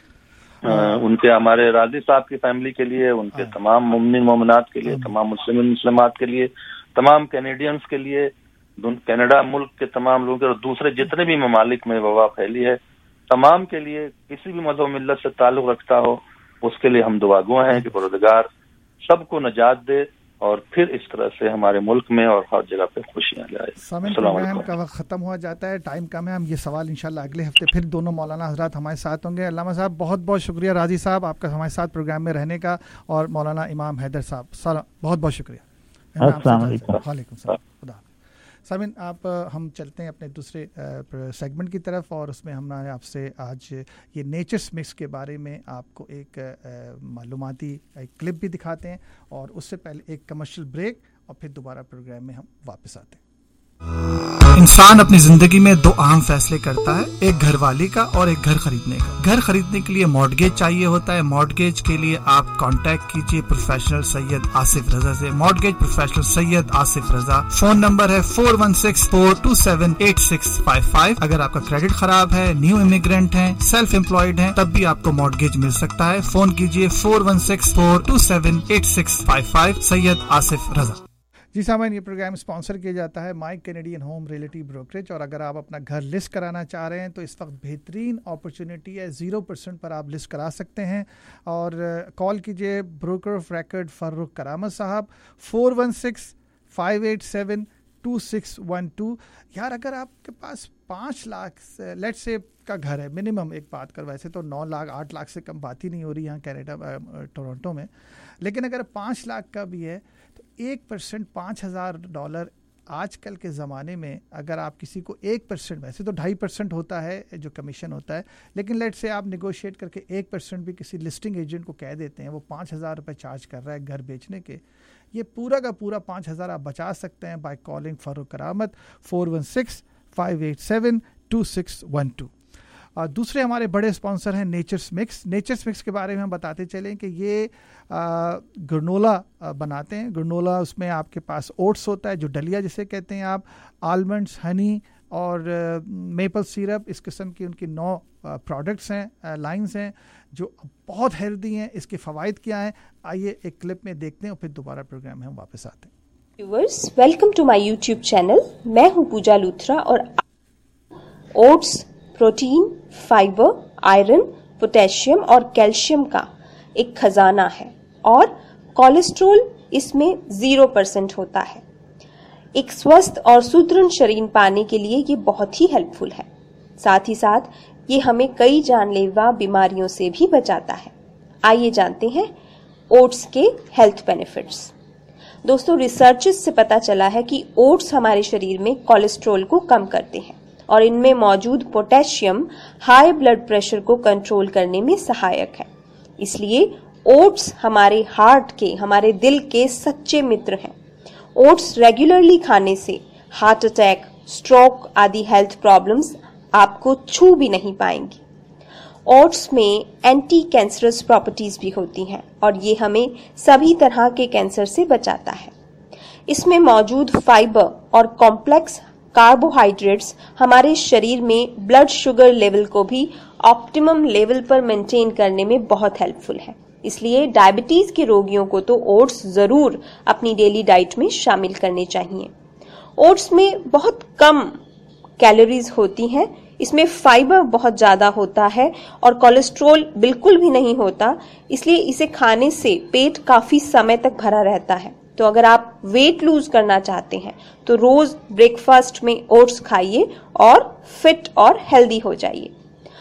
ان کے ہمارے راضی صاحب کی فیملی کے لیے، ان کے تمام مومنین مومنات کے لیے، تمام مسلمین مسلمات کے لیے، تمام کینیڈینز کے لیے، کینیڈا ملک کے تمام لوگوں اور دوسرے جتنے بھی ممالک میں وبا پھیلی ہے تمام کے لیے، کسی بھی مذہب ملت سے تعلق رکھتا ہو اس کے لیے ہم دعا گو ہیں کہ پروردگار سب کو نجات دے اور پھر اس طرح سے ہمارے ملک میں اور ہر جگہ پہ خوشیاں لائے. پروگرام کا وقت ختم ہوا جاتا ہے، ٹائم کم ہے. ہم یہ سوال انشاءاللہ اگلے ہفتے پھر دونوں مولانا حضرات ہمارے ساتھ ہوں گے. علامہ صاحب بہت بہت شکریہ، راضی صاحب آپ کا ہمارے ساتھ پروگرام میں رہنے کا، اور مولانا امام حیدر صاحب بہت بہت شکریہ. السلام علیکم. وعلیکم السلام. خدا. سامعین آپ ہم چلتے ہیں اپنے دوسرے سیگمنٹ کی طرف، اور اس میں ہم نے آپ سے آج یہ نیچرس مکس کے بارے میں آپ کو ایک معلوماتی ایک کلپ بھی دکھاتے ہیں، اور اس سے پہلے ایک کمرشل بریک، اور پھر دوبارہ پروگرام میں ہم واپس آتے ہیں. انسان اپنی زندگی میں دو اہم فیصلے کرتا ہے، ایک گھر والی کا اور ایک گھر خریدنے کا. گھر خریدنے کے لیے مارٹگیج چاہیے ہوتا ہے. مارٹگیج کے لیے آپ کانٹیکٹ کیجئے پروفیشنل سید آصف رضا سے. Mortgage professional Syed Asif Raza. Phone number ہے four one six four two seven eight six five five. اگر آپ کا کریڈٹ خراب ہے، نیو امیگرینٹ ہیں، سیلف امپلائڈ ہیں، تب بھی آپ کو مارٹگیج مل سکتا ہے. فون کیجئے four one six four two seven eight six five five. Syed Asif Raza. جی سامعین، یہ پروگرام اسپانسر کیا جاتا ہے my Canadian home realty brokerage, اور اگر آپ اپنا گھر لسٹ کرانا چاہ رہے ہیں تو اس وقت بہترین اپرچونٹی ہے. زیرو پرسینٹ پر آپ لسٹ کرا سکتے ہیں، اور کال کیجئے broker of record Farooq Karamat sahib four one six five eight seven two six one two. یار اگر آپ کے پاس پانچ لاکھ لیٹ سے کا گھر ہے منیمم، ایک بات کر، ویسے تو نو لاکھ آٹھ لاکھ سے کم بات ہی نہیں ہو رہی یہاں کینیڈا ٹورنٹو میں، لیکن اگر پانچ لاکھ کا بھی ہے تو ایک پرسینٹ پانچ ہزار ڈالر آج کل کے زمانے میں اگر آپ کسی کو ایک پرسینٹ، ویسے تو ڈھائی پرسینٹ ہوتا ہے جو کمیشن ہوتا ہے، لیکن لیٹ سے آپ نیگوشیٹ کر کے ایک پرسینٹ بھی کسی لسٹنگ ایجنٹ کو کہہ دیتے ہیں، وہ پانچ ہزار روپے چارج کر رہا ہے گھر بیچنے کے، یہ پورا کا پورا پانچ ہزار آپ بچا سکتے ہیں by calling Farooq Karamat four one six five eight seven two six one two. دوسرے ہمارے بڑے اسپانسر ہیں نیچرس مکس. نیچرس مکس کے بارے میں ہم بتاتے چلیں کہ یہ گرنولا بناتے ہیں. گرنولا اس میں آپ کے پاس اوٹس ہوتا ہے جو ڈلیا جسے کہتے ہیں آپ، آلمنڈس، ہنی اور میپل سیرپ، اس قسم کی ان کی نو پروڈکٹس ہیں، لائنز ہیں جو بہت ہیلدی ہیں. اس کے فوائد کیا ہیں آئیے ایک کلپ میں دیکھتے ہیں اور پھر دوبارہ پروگرام میں ہم واپس آتے ہیں. Viewers welcome to my YouTube channel. میں ہوں پوجا لوتھرا، اور oats protein, fibre, iron, potassium اور کیلشیم کا ایک خزانہ ہے، اور کولیسٹرول اس میں زیرو پرسنٹ ہوتا ہے. ایک سوستھ اور سدھڑ شریر پانے کے لیے یہ بہت ہی ہیلپ فل ہے. ساتھ ہی ساتھ یہ ہمیں کئی جان لیوا بیماریوں سے بھی بچاتا ہے. آئیے جانتے ہیں اوٹس کے ہیلتھ بینیفٹس. دوستوں ریسرچز سے پتا چلا ہے کہ اوٹس ہمارے شریر میں کولیسٹرول کو کم کرتے ہیں اور ان میں موجود پوٹیشیم ہائی بلڈ پریشر کو کنٹرول کرنے میں سہایک ہے. اس لیے اوٹس ہمارے ہارٹ کے، ہمارے دل کے سچے متر ہیں. اوٹس ریگولرلی کھانے سے ہارٹ اٹیک، اسٹروک آدی ہیلتھ پرابلمز آپ کو چھو بھی نہیں پائیں گی. اوٹس میں اینٹی کینسرس پراپرٹیز بھی ہوتی ہیں اور یہ ہمیں سبھی طرح کے کینسر سے بچاتا ہے. اس میں موجود فائبر اور کمپلیکس کاربوہائیڈریٹس ہمارے شریر میں بلڈ شوگر لیول کو بھی آپٹیمم لیول پر مینٹین کرنے میں بہت ہیلپ فل ہے. اس لیے ڈائبٹیز کے روگیوں کو تو اوٹس ضرور اپنی ڈیلی ڈائٹ میں شامل کرنے چاہیے. اوٹس میں بہت کم کیلوریز ہوتی ہیں، اس میں فائبر بہت زیادہ ہوتا ہے اور کولیسٹرول بالکل بھی نہیں ہوتا، اس لیے اسے کھانے سے پیٹ کافی سمے تک بھرا رہتا ہے. تو اگر آپ ویٹ لوز کرنا چاہتے ہیں تو روز بریک فاسٹ میں اوٹس کھائیے اور فٹ اور ہیلدی ہو جائیے.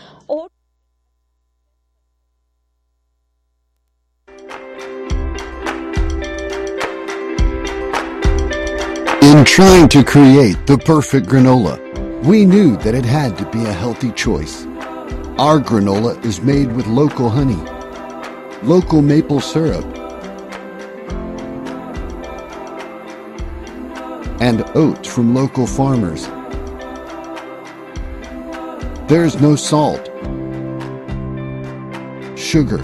In trying to create the perfect granola, we knew that it had to be a healthy choice. Our granola is made with local honey, local maple syrup, and oats from local farmers. There is no salt, sugar,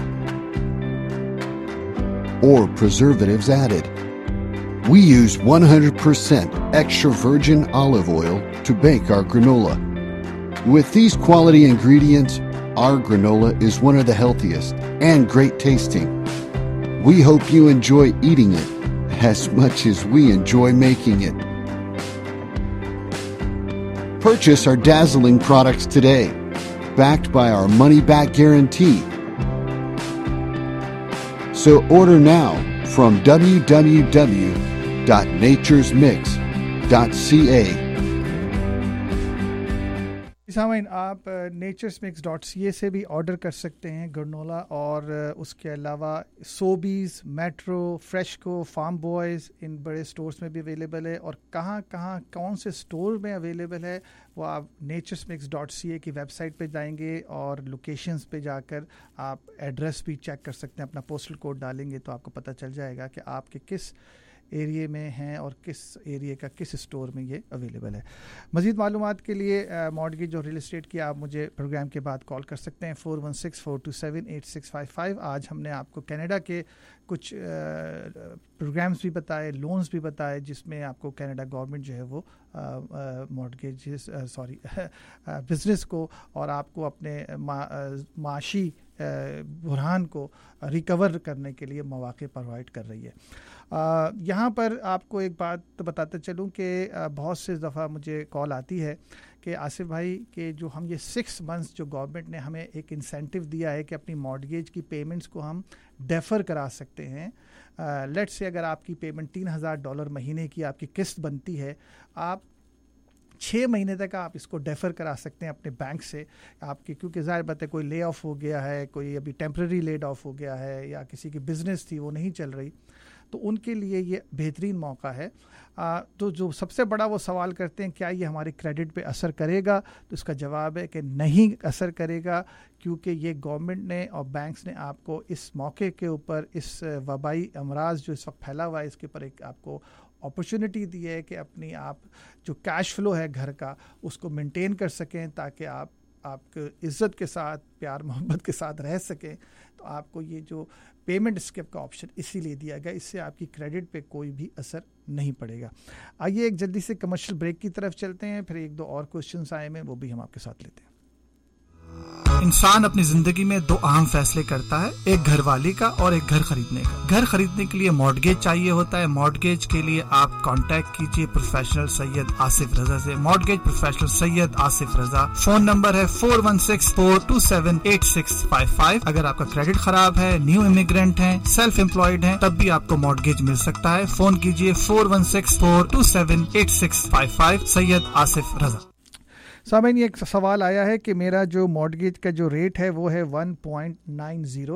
or preservatives added. We use one hundred percent extra virgin olive oil to bake our granola. With these quality ingredients, our granola is one of the healthiest and great tasting. We hope you enjoy eating it as much as we enjoy making it. Purchase our dazzling products today, backed by our money-back guarantee. So order now from w w w dot natures mix dot c a. سامعین، آپ Nature's Mix dot C A سے بھی order کر سکتے ہیں granola, اور اس کے علاوہ Sobeys, Metro, Freshco, Farm Boys ان بڑے سٹورز میں بھی اویلیبل ہے. اور کہاں کہاں کون سے سٹور میں اویلیبل ہے وہ آپ Nature's Mix dot C A کی ویب سائٹ پہ جائیں گے اور لوکیشنز پہ جا کر آپ ایڈریس بھی چیک کر سکتے ہیں. اپنا پوسٹل کوڈ ڈالیں گے تو آپ کو پتہ چل جائے گا کہ آپ کے کس ایریے میں ہیں اور کس ایریے کا کس اسٹور میں یہ اویلیبل ہے. مزید معلومات کے لیے مارٹگیج اور ریل اسٹیٹ کی آپ مجھے پروگرام کے بعد کال کر سکتے ہیں four one six four two seven eight six five five. آج ہم نے آپ کو کینیڈا کے کچھ پروگرامز بھی بتائے، لونز بھی بتائے، جس میں آپ کو کینیڈا گورنمنٹ جو ہے وہ مارٹگیج سوری بزنس کو اور آپ کو اپنے معاشی بحران کو ریکور کرنے کے لیے مواقع پرووائڈ کر رہی ہے. یہاں پر آپ کو ایک بات بتاتے چلوں کہ بہت سے دفعہ مجھے کال آتی ہے کہ آصف بھائی کہ جو ہم یہ سکس منتھس جو گورنمنٹ نے ہمیں ایک انسینٹیو دیا ہے کہ اپنی مارٹگیج کی پیمنٹس کو ہم ڈیفر کرا سکتے ہیں. لیٹ سے اگر آپ کی پیمنٹ تین ہزار ڈالر مہینے کی آپ کی قسط بنتی ہے، آپ چھ مہینے تک آپ اس کو ڈیفر کرا سکتے ہیں اپنے بینک سے. آپ کی کیونکہ ظاہر بات ہے کوئی لے آف ہو گیا ہے، کوئی ابھی ٹیمپرری لیڈ آف ہو گیا ہے، یا کسی کی بزنس تھی وہ نہیں چل رہی، تو ان کے لیے یہ بہترین موقع ہے. آ, تو جو سب سے بڑا وہ سوال کرتے ہیں کیا یہ ہمارے کریڈٹ پہ اثر کرے گا، تو اس کا جواب ہے کہ نہیں اثر کرے گا، کیونکہ یہ گورنمنٹ نے اور بینکس نے آپ کو اس موقع کے اوپر اس وبائی امراض جو اس وقت پھیلا ہوا ہے اس کے اوپر ایک آپ کو اپرچونٹی دی ہے کہ اپنی آپ جو کیش فلو ہے گھر کا اس کو مینٹین کر سکیں، تاکہ آپ آپ کے عزت کے ساتھ پیار محبت کے ساتھ رہ سکیں. تو آپ کو یہ جو پیمنٹ اسکپ کا آپشن اسی لیے دیا گیا، اس سے آپ کی کریڈٹ پہ کوئی بھی اثر نہیں پڑے گا. آئیے ایک جلدی سے کمرشل بریک کی طرف چلتے ہیں، پھر ایک دو اور کوشچنس آئے ہیں وہ بھی ہم آپ کے ساتھ لیتے ہیں. انسان اپنی زندگی میں دو اہم فیصلے کرتا ہے، ایک گھر والی کا اور ایک گھر خریدنے کا. گھر خریدنے کے لیے مارٹگیج چاہیے ہوتا ہے. مارٹگیج کے لیے آپ کانٹیکٹ کیجئے پروفیشنل سید آصف رضا سے. Mortgage professional Syed Asif Raza, phone number ہے four one six four two seven eight six five five. اگر آپ کا کریڈٹ خراب ہے، نیو امیگرینٹ ہیں، سیلف امپلائڈ ہیں، تب بھی آپ کو مارٹگیج مل سکتا ہے. فون کیجئے four one six four two seven eight six five five. Syed Asif Raza. سامعین، یہ ایک سوال آیا ہے کہ میرا جو مارٹگیج کا جو ریٹ ہے وہ ہے ون پوائنٹ نائن زیرو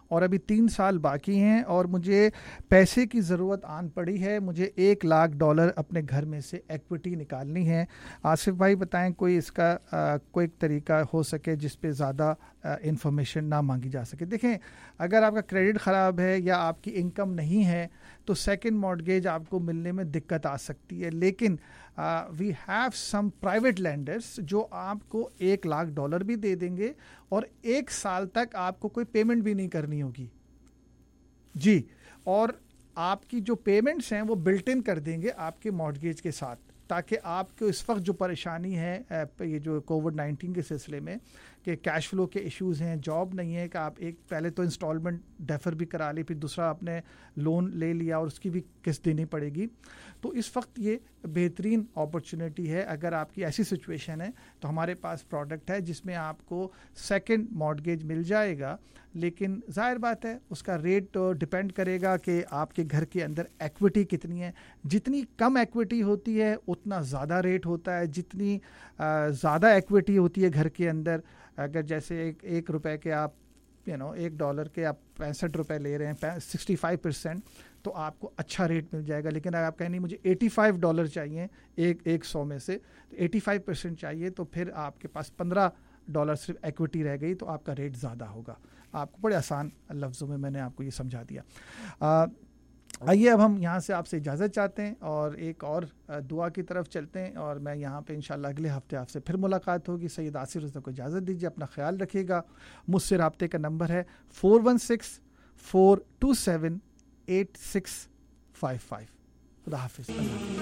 اور ابھی تین سال باقی ہیں اور مجھے پیسے کی ضرورت آن پڑی ہے, مجھے ایک لاکھ ڈالر اپنے گھر میں سے ایکوٹی نکالنی ہے. آصف بھائی بتائیں کوئی اس کا آ, کوئی طریقہ ہو سکے جس پہ زیادہ انفارمیشن نہ مانگی جا سکے. دیکھیں اگر آپ کا کریڈٹ خراب ہے یا آپ کی انکم نہیں ہے تو سیکنڈ مارٹگیج آپ کو ملنے میں دقت آ سکتی ہے, لیکن we have some private lenders جو آپ کو ایک لاکھ ڈالر بھی دے دیں گے اور ایک سال تک آپ کو کوئی پیمنٹ بھی نہیں کرنی ہوگی جی, اور آپ کی جو پیمنٹس ہیں وہ بلٹ ان کر دیں گے آپ کے مارٹگیج کے ساتھ, تاکہ آپ کو اس وقت جو پریشانی ہے یہ جو کووڈ نائنٹین کے سلسلے میں کہ کیش فلو کے ایشوز ہیں, جاب نہیں ہے کہ آپ ایک پہلے تو انسٹالمنٹ ڈیفر بھی کرا لی, پھر دوسرا آپ نے لون لے لیا اور اس کی بھی قسط دینی پڑے گی, تو اس وقت یہ بہترین اپرچونیٹی ہے. اگر آپ کی ایسی سچویشن ہے تو ہمارے پاس پروڈکٹ ہے جس میں آپ کو سیکنڈ مارٹگیج مل جائے گا, لیکن ظاہر بات ہے اس کا ریٹ ڈپینڈ کرے گا کہ آپ کے گھر کے اندر ایکوٹی کتنی ہے. جتنی کم ایکوٹی ہوتی ہے اتنا زیادہ ریٹ ہوتا ہے, جتنی زیادہ ایکوٹی ہوتی ہے گھر کے اندر, اگر جیسے ایک ایک روپے کے آپ یو نو ایک ڈالر کے آپ پینسٹھ روپے لے رہے ہیں سکسٹی فائیو پرسینٹ تو آپ کو اچھا ریٹ مل جائے گا. لیکن اگر آپ کہیں نہیں مجھے ایٹی فائیو ڈالر چاہیے ایک ایک سو میں سے, تو ایٹی فائیو پرسینٹ چاہیے تو پھر آپ کے پاس پندرہ ڈالر صرف ایکوٹی رہ گئی, تو آپ کا ریٹ زیادہ ہوگا. آپ کو بڑے آسان لفظوں میں میں نے آپ کو یہ سمجھا دیا. آئیے اب ہم یہاں سے آپ سے اجازت چاہتے ہیں اور ایک اور دعا کی طرف چلتے ہیں, اور میں یہاں پہ انشاءاللہ اگلے ہفتے آپ سے پھر ملاقات ہوگی. سید آصف رضا کو اجازت دیجیے, اپنا خیال رکھیے گا. مجھ سے رابطے کا نمبر ہے four one six four two seven eight six five five. خدا حافظ.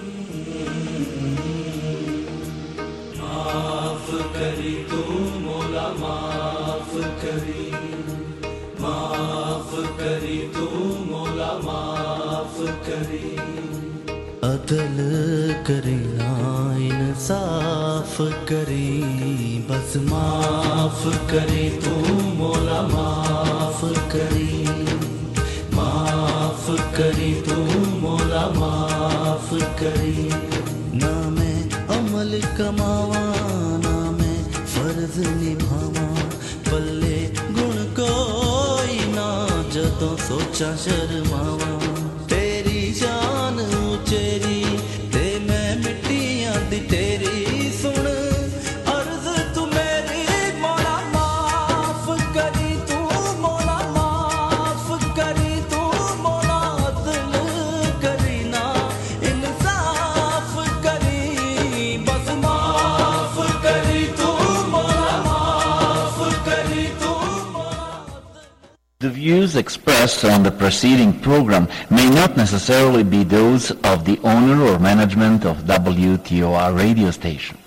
معاف کری تو مولا معاف کری, معاف کری تو مولا معاف کری, عدل کرنا انصاف کری, بس معاف کری تو مولا معاف کری, معاف کری تو مولا معاف کری. نہ میں عمل کماوا نہ میں فرض نبھاوا, پلے گن کوئی نہ جدوں سوچا شرماوا, تیری جان اچیری تے میں مٹیاں دی تیری سن, عرض تو میری مولا معاف کری تو مولا معاف کری تو مولا, عدل کری نا انصاف کری, بس معاف کری تو مولا معاف کری تو مولا. The views expressed on the preceding program may not necessarily be those of the owner or management of W T O R radio station.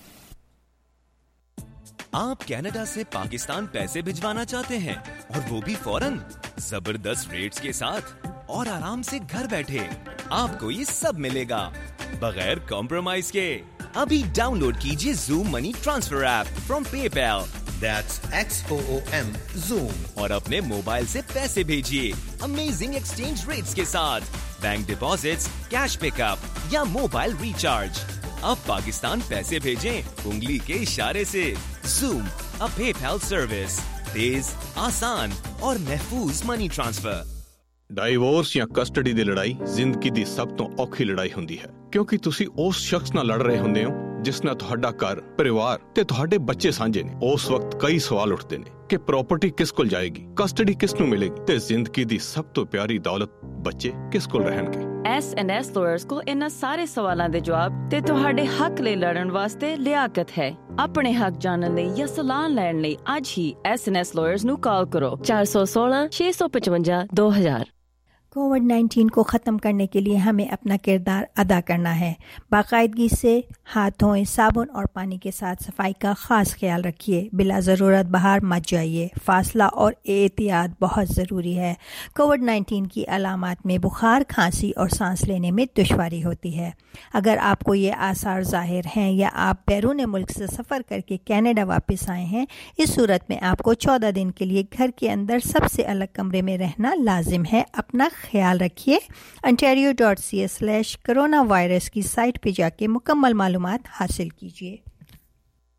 آپ کینیڈا سے پاکستان پیسے بھجوانا چاہتے ہیں اور وہ بھی فوراً زبردست ریٹس کے ساتھ اور آرام سے گھر بیٹھے, آپ کو یہ سب ملے گا بغیر کمپرومائز کے. ابھی ڈاؤن لوڈ کیجئے Xoom money transfer app from PayPal, that's X O O M Xoom, اور اپنے موبائل سے پیسے بھیجیے امیزنگ ایکسچینج ریٹس کے ساتھ, bank deposits, cash pick up یا موبائل ریچارج. اب پاکستان پیسے بھیجیں انگلی کے اشارے سے. زوم ا پے پیل سروس, تیز, آسان اور محفوظ منی ٹرانسفر. ਡਾਈਵੋਰਸ ਜਾਂ ਕਸਟਡੀ ਦੀ ਲੜਾਈ ਜ਼ਿੰਦਗੀ ਦੀ ਸਭ ਤੋਂ ਔਖੀ ਲੜਾਈ ਹੁੰਦੀ ਹੈ, ਕਿਉਂਕਿ ਤੁਸੀਂ ਉਸ ਸ਼ਖਸ ਨਾਲ ਲੜ ਰਹੇ ਹੁੰਦੇ ਹੋ ਜਿਸ ਨਾਲ ਤੁਹਾਡਾ ਘਰ, ਪਰਿਵਾਰ ਤੇ ਤੁਹਾਡੇ ਬੱਚੇ ਸਾਂਝੇ ਨੇ. ਉਸ ਵਕਤ ਕਈ ਸਵਾਲ ਉੱਠਦੇ ਨੇ ਕਿ ਪ੍ਰਾਪਰਟੀ ਕਿਸ ਕੋਲ ਜਾਏਗੀ, ਕਸਟਡੀ ਕਿਸ ਨੂੰ ਮਿਲੇਗੀ ਤੇ ਜ਼ਿੰਦਗੀ ਦੀ ਸਭ ਤੋਂ ਪਿਆਰੀ ਦੌਲਤ ਬੱਚੇ ਕਿਸ ਕੋਲ ਰਹਿਣਗੇ. ਐਸ ਐਂਡ ਐਸ ਲਾਇਰਸ ਕੋਲ ਇਹਨਾਂ ਸਾਰੇ ਸਵਾਲਾਂ ਦੇ ਜਵਾਬ ਤੇ ਤੁਹਾਡੇ ਹੱਕ ਲਈ ਲੜਨ ਵਾਸਤੇ ਲਿਆਕਤ ਹੈ. ਆਪਣੇ ਹੱਕ ਜਾਣਨ ਲਈ ਜਾਂ ਸਲਾਹ ਲੈਣ ਲਈ ਅੱਜ ਹੀ ਐਸ ਐਂਡ ਐਸ ਲਾਇਰਸ ਨੂੰ ਕਾਲ ਕਰੋ ਚਾਰ ਸੌ ਸੋਲਾਂ ਛੇ ਸੌ پچپن دو ہزار. کووڈ نائنٹین کو ختم کرنے کے لیے ہمیں اپنا کردار ادا کرنا ہے. باقاعدگی سے ہاتھ دھوئیں, صابن اور پانی کے ساتھ صفائی کا خاص خیال رکھیے. بلا ضرورت باہر مت جائیے. فاصلہ اور احتیاط بہت ضروری ہے. کووڈ نائنٹین کی علامات میں بخار, کھانسی اور سانس لینے میں دشواری ہوتی ہے. اگر آپ کو یہ آثار ظاہر ہیں یا آپ بیرون ملک سے سفر کر کے کینیڈا واپس آئے ہیں, اس صورت میں آپ کو چودہ دن کے لیے گھر کے اندر سب سے الگ کمرے میں رہنا لازم ہے. اپنا خیال رکھیے. Ontario dot C A slash coronavirus کی سائٹ پہ جا کے مکمل معلومات حاصل کیجیے.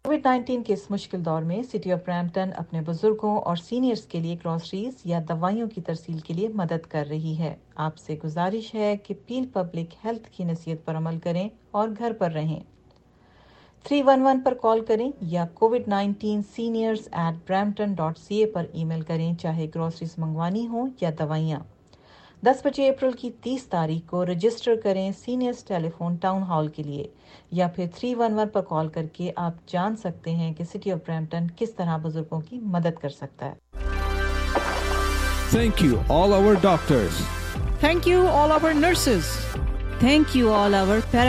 کووڈ نائنٹین کے اس مشکل دور میں سٹی آف برامپٹن اپنے بزرگوں اور سینئرز کے لیے گروسریز یا دوائیوں کی ترسیل کے لیے مدد کر رہی ہے. آپ سے گزارش ہے کہ پیل پبلک ہیلتھ کی نصیحت پر عمل کریں اور گھر پر رہیں. تھری ون ون پر کال کریں یا COVID nineteen seniors at Brampton dot C A پر ای میل کریں, چاہے گروسریز منگوانی ہوں یا دوائیاں. دس بجے اپریل کی تیس تاریخ کو رجسٹر کریں seniors telephone town hall کے لیے, یا پھر تھری ون ون پر کال کر کے آپ جان سکتے ہیں کہ سٹی آف برامپٹن کس طرح بزرگوں کی مدد کر سکتا ہے. Thank you all our doctors. Thank you all our nurses. Thank you all our parents.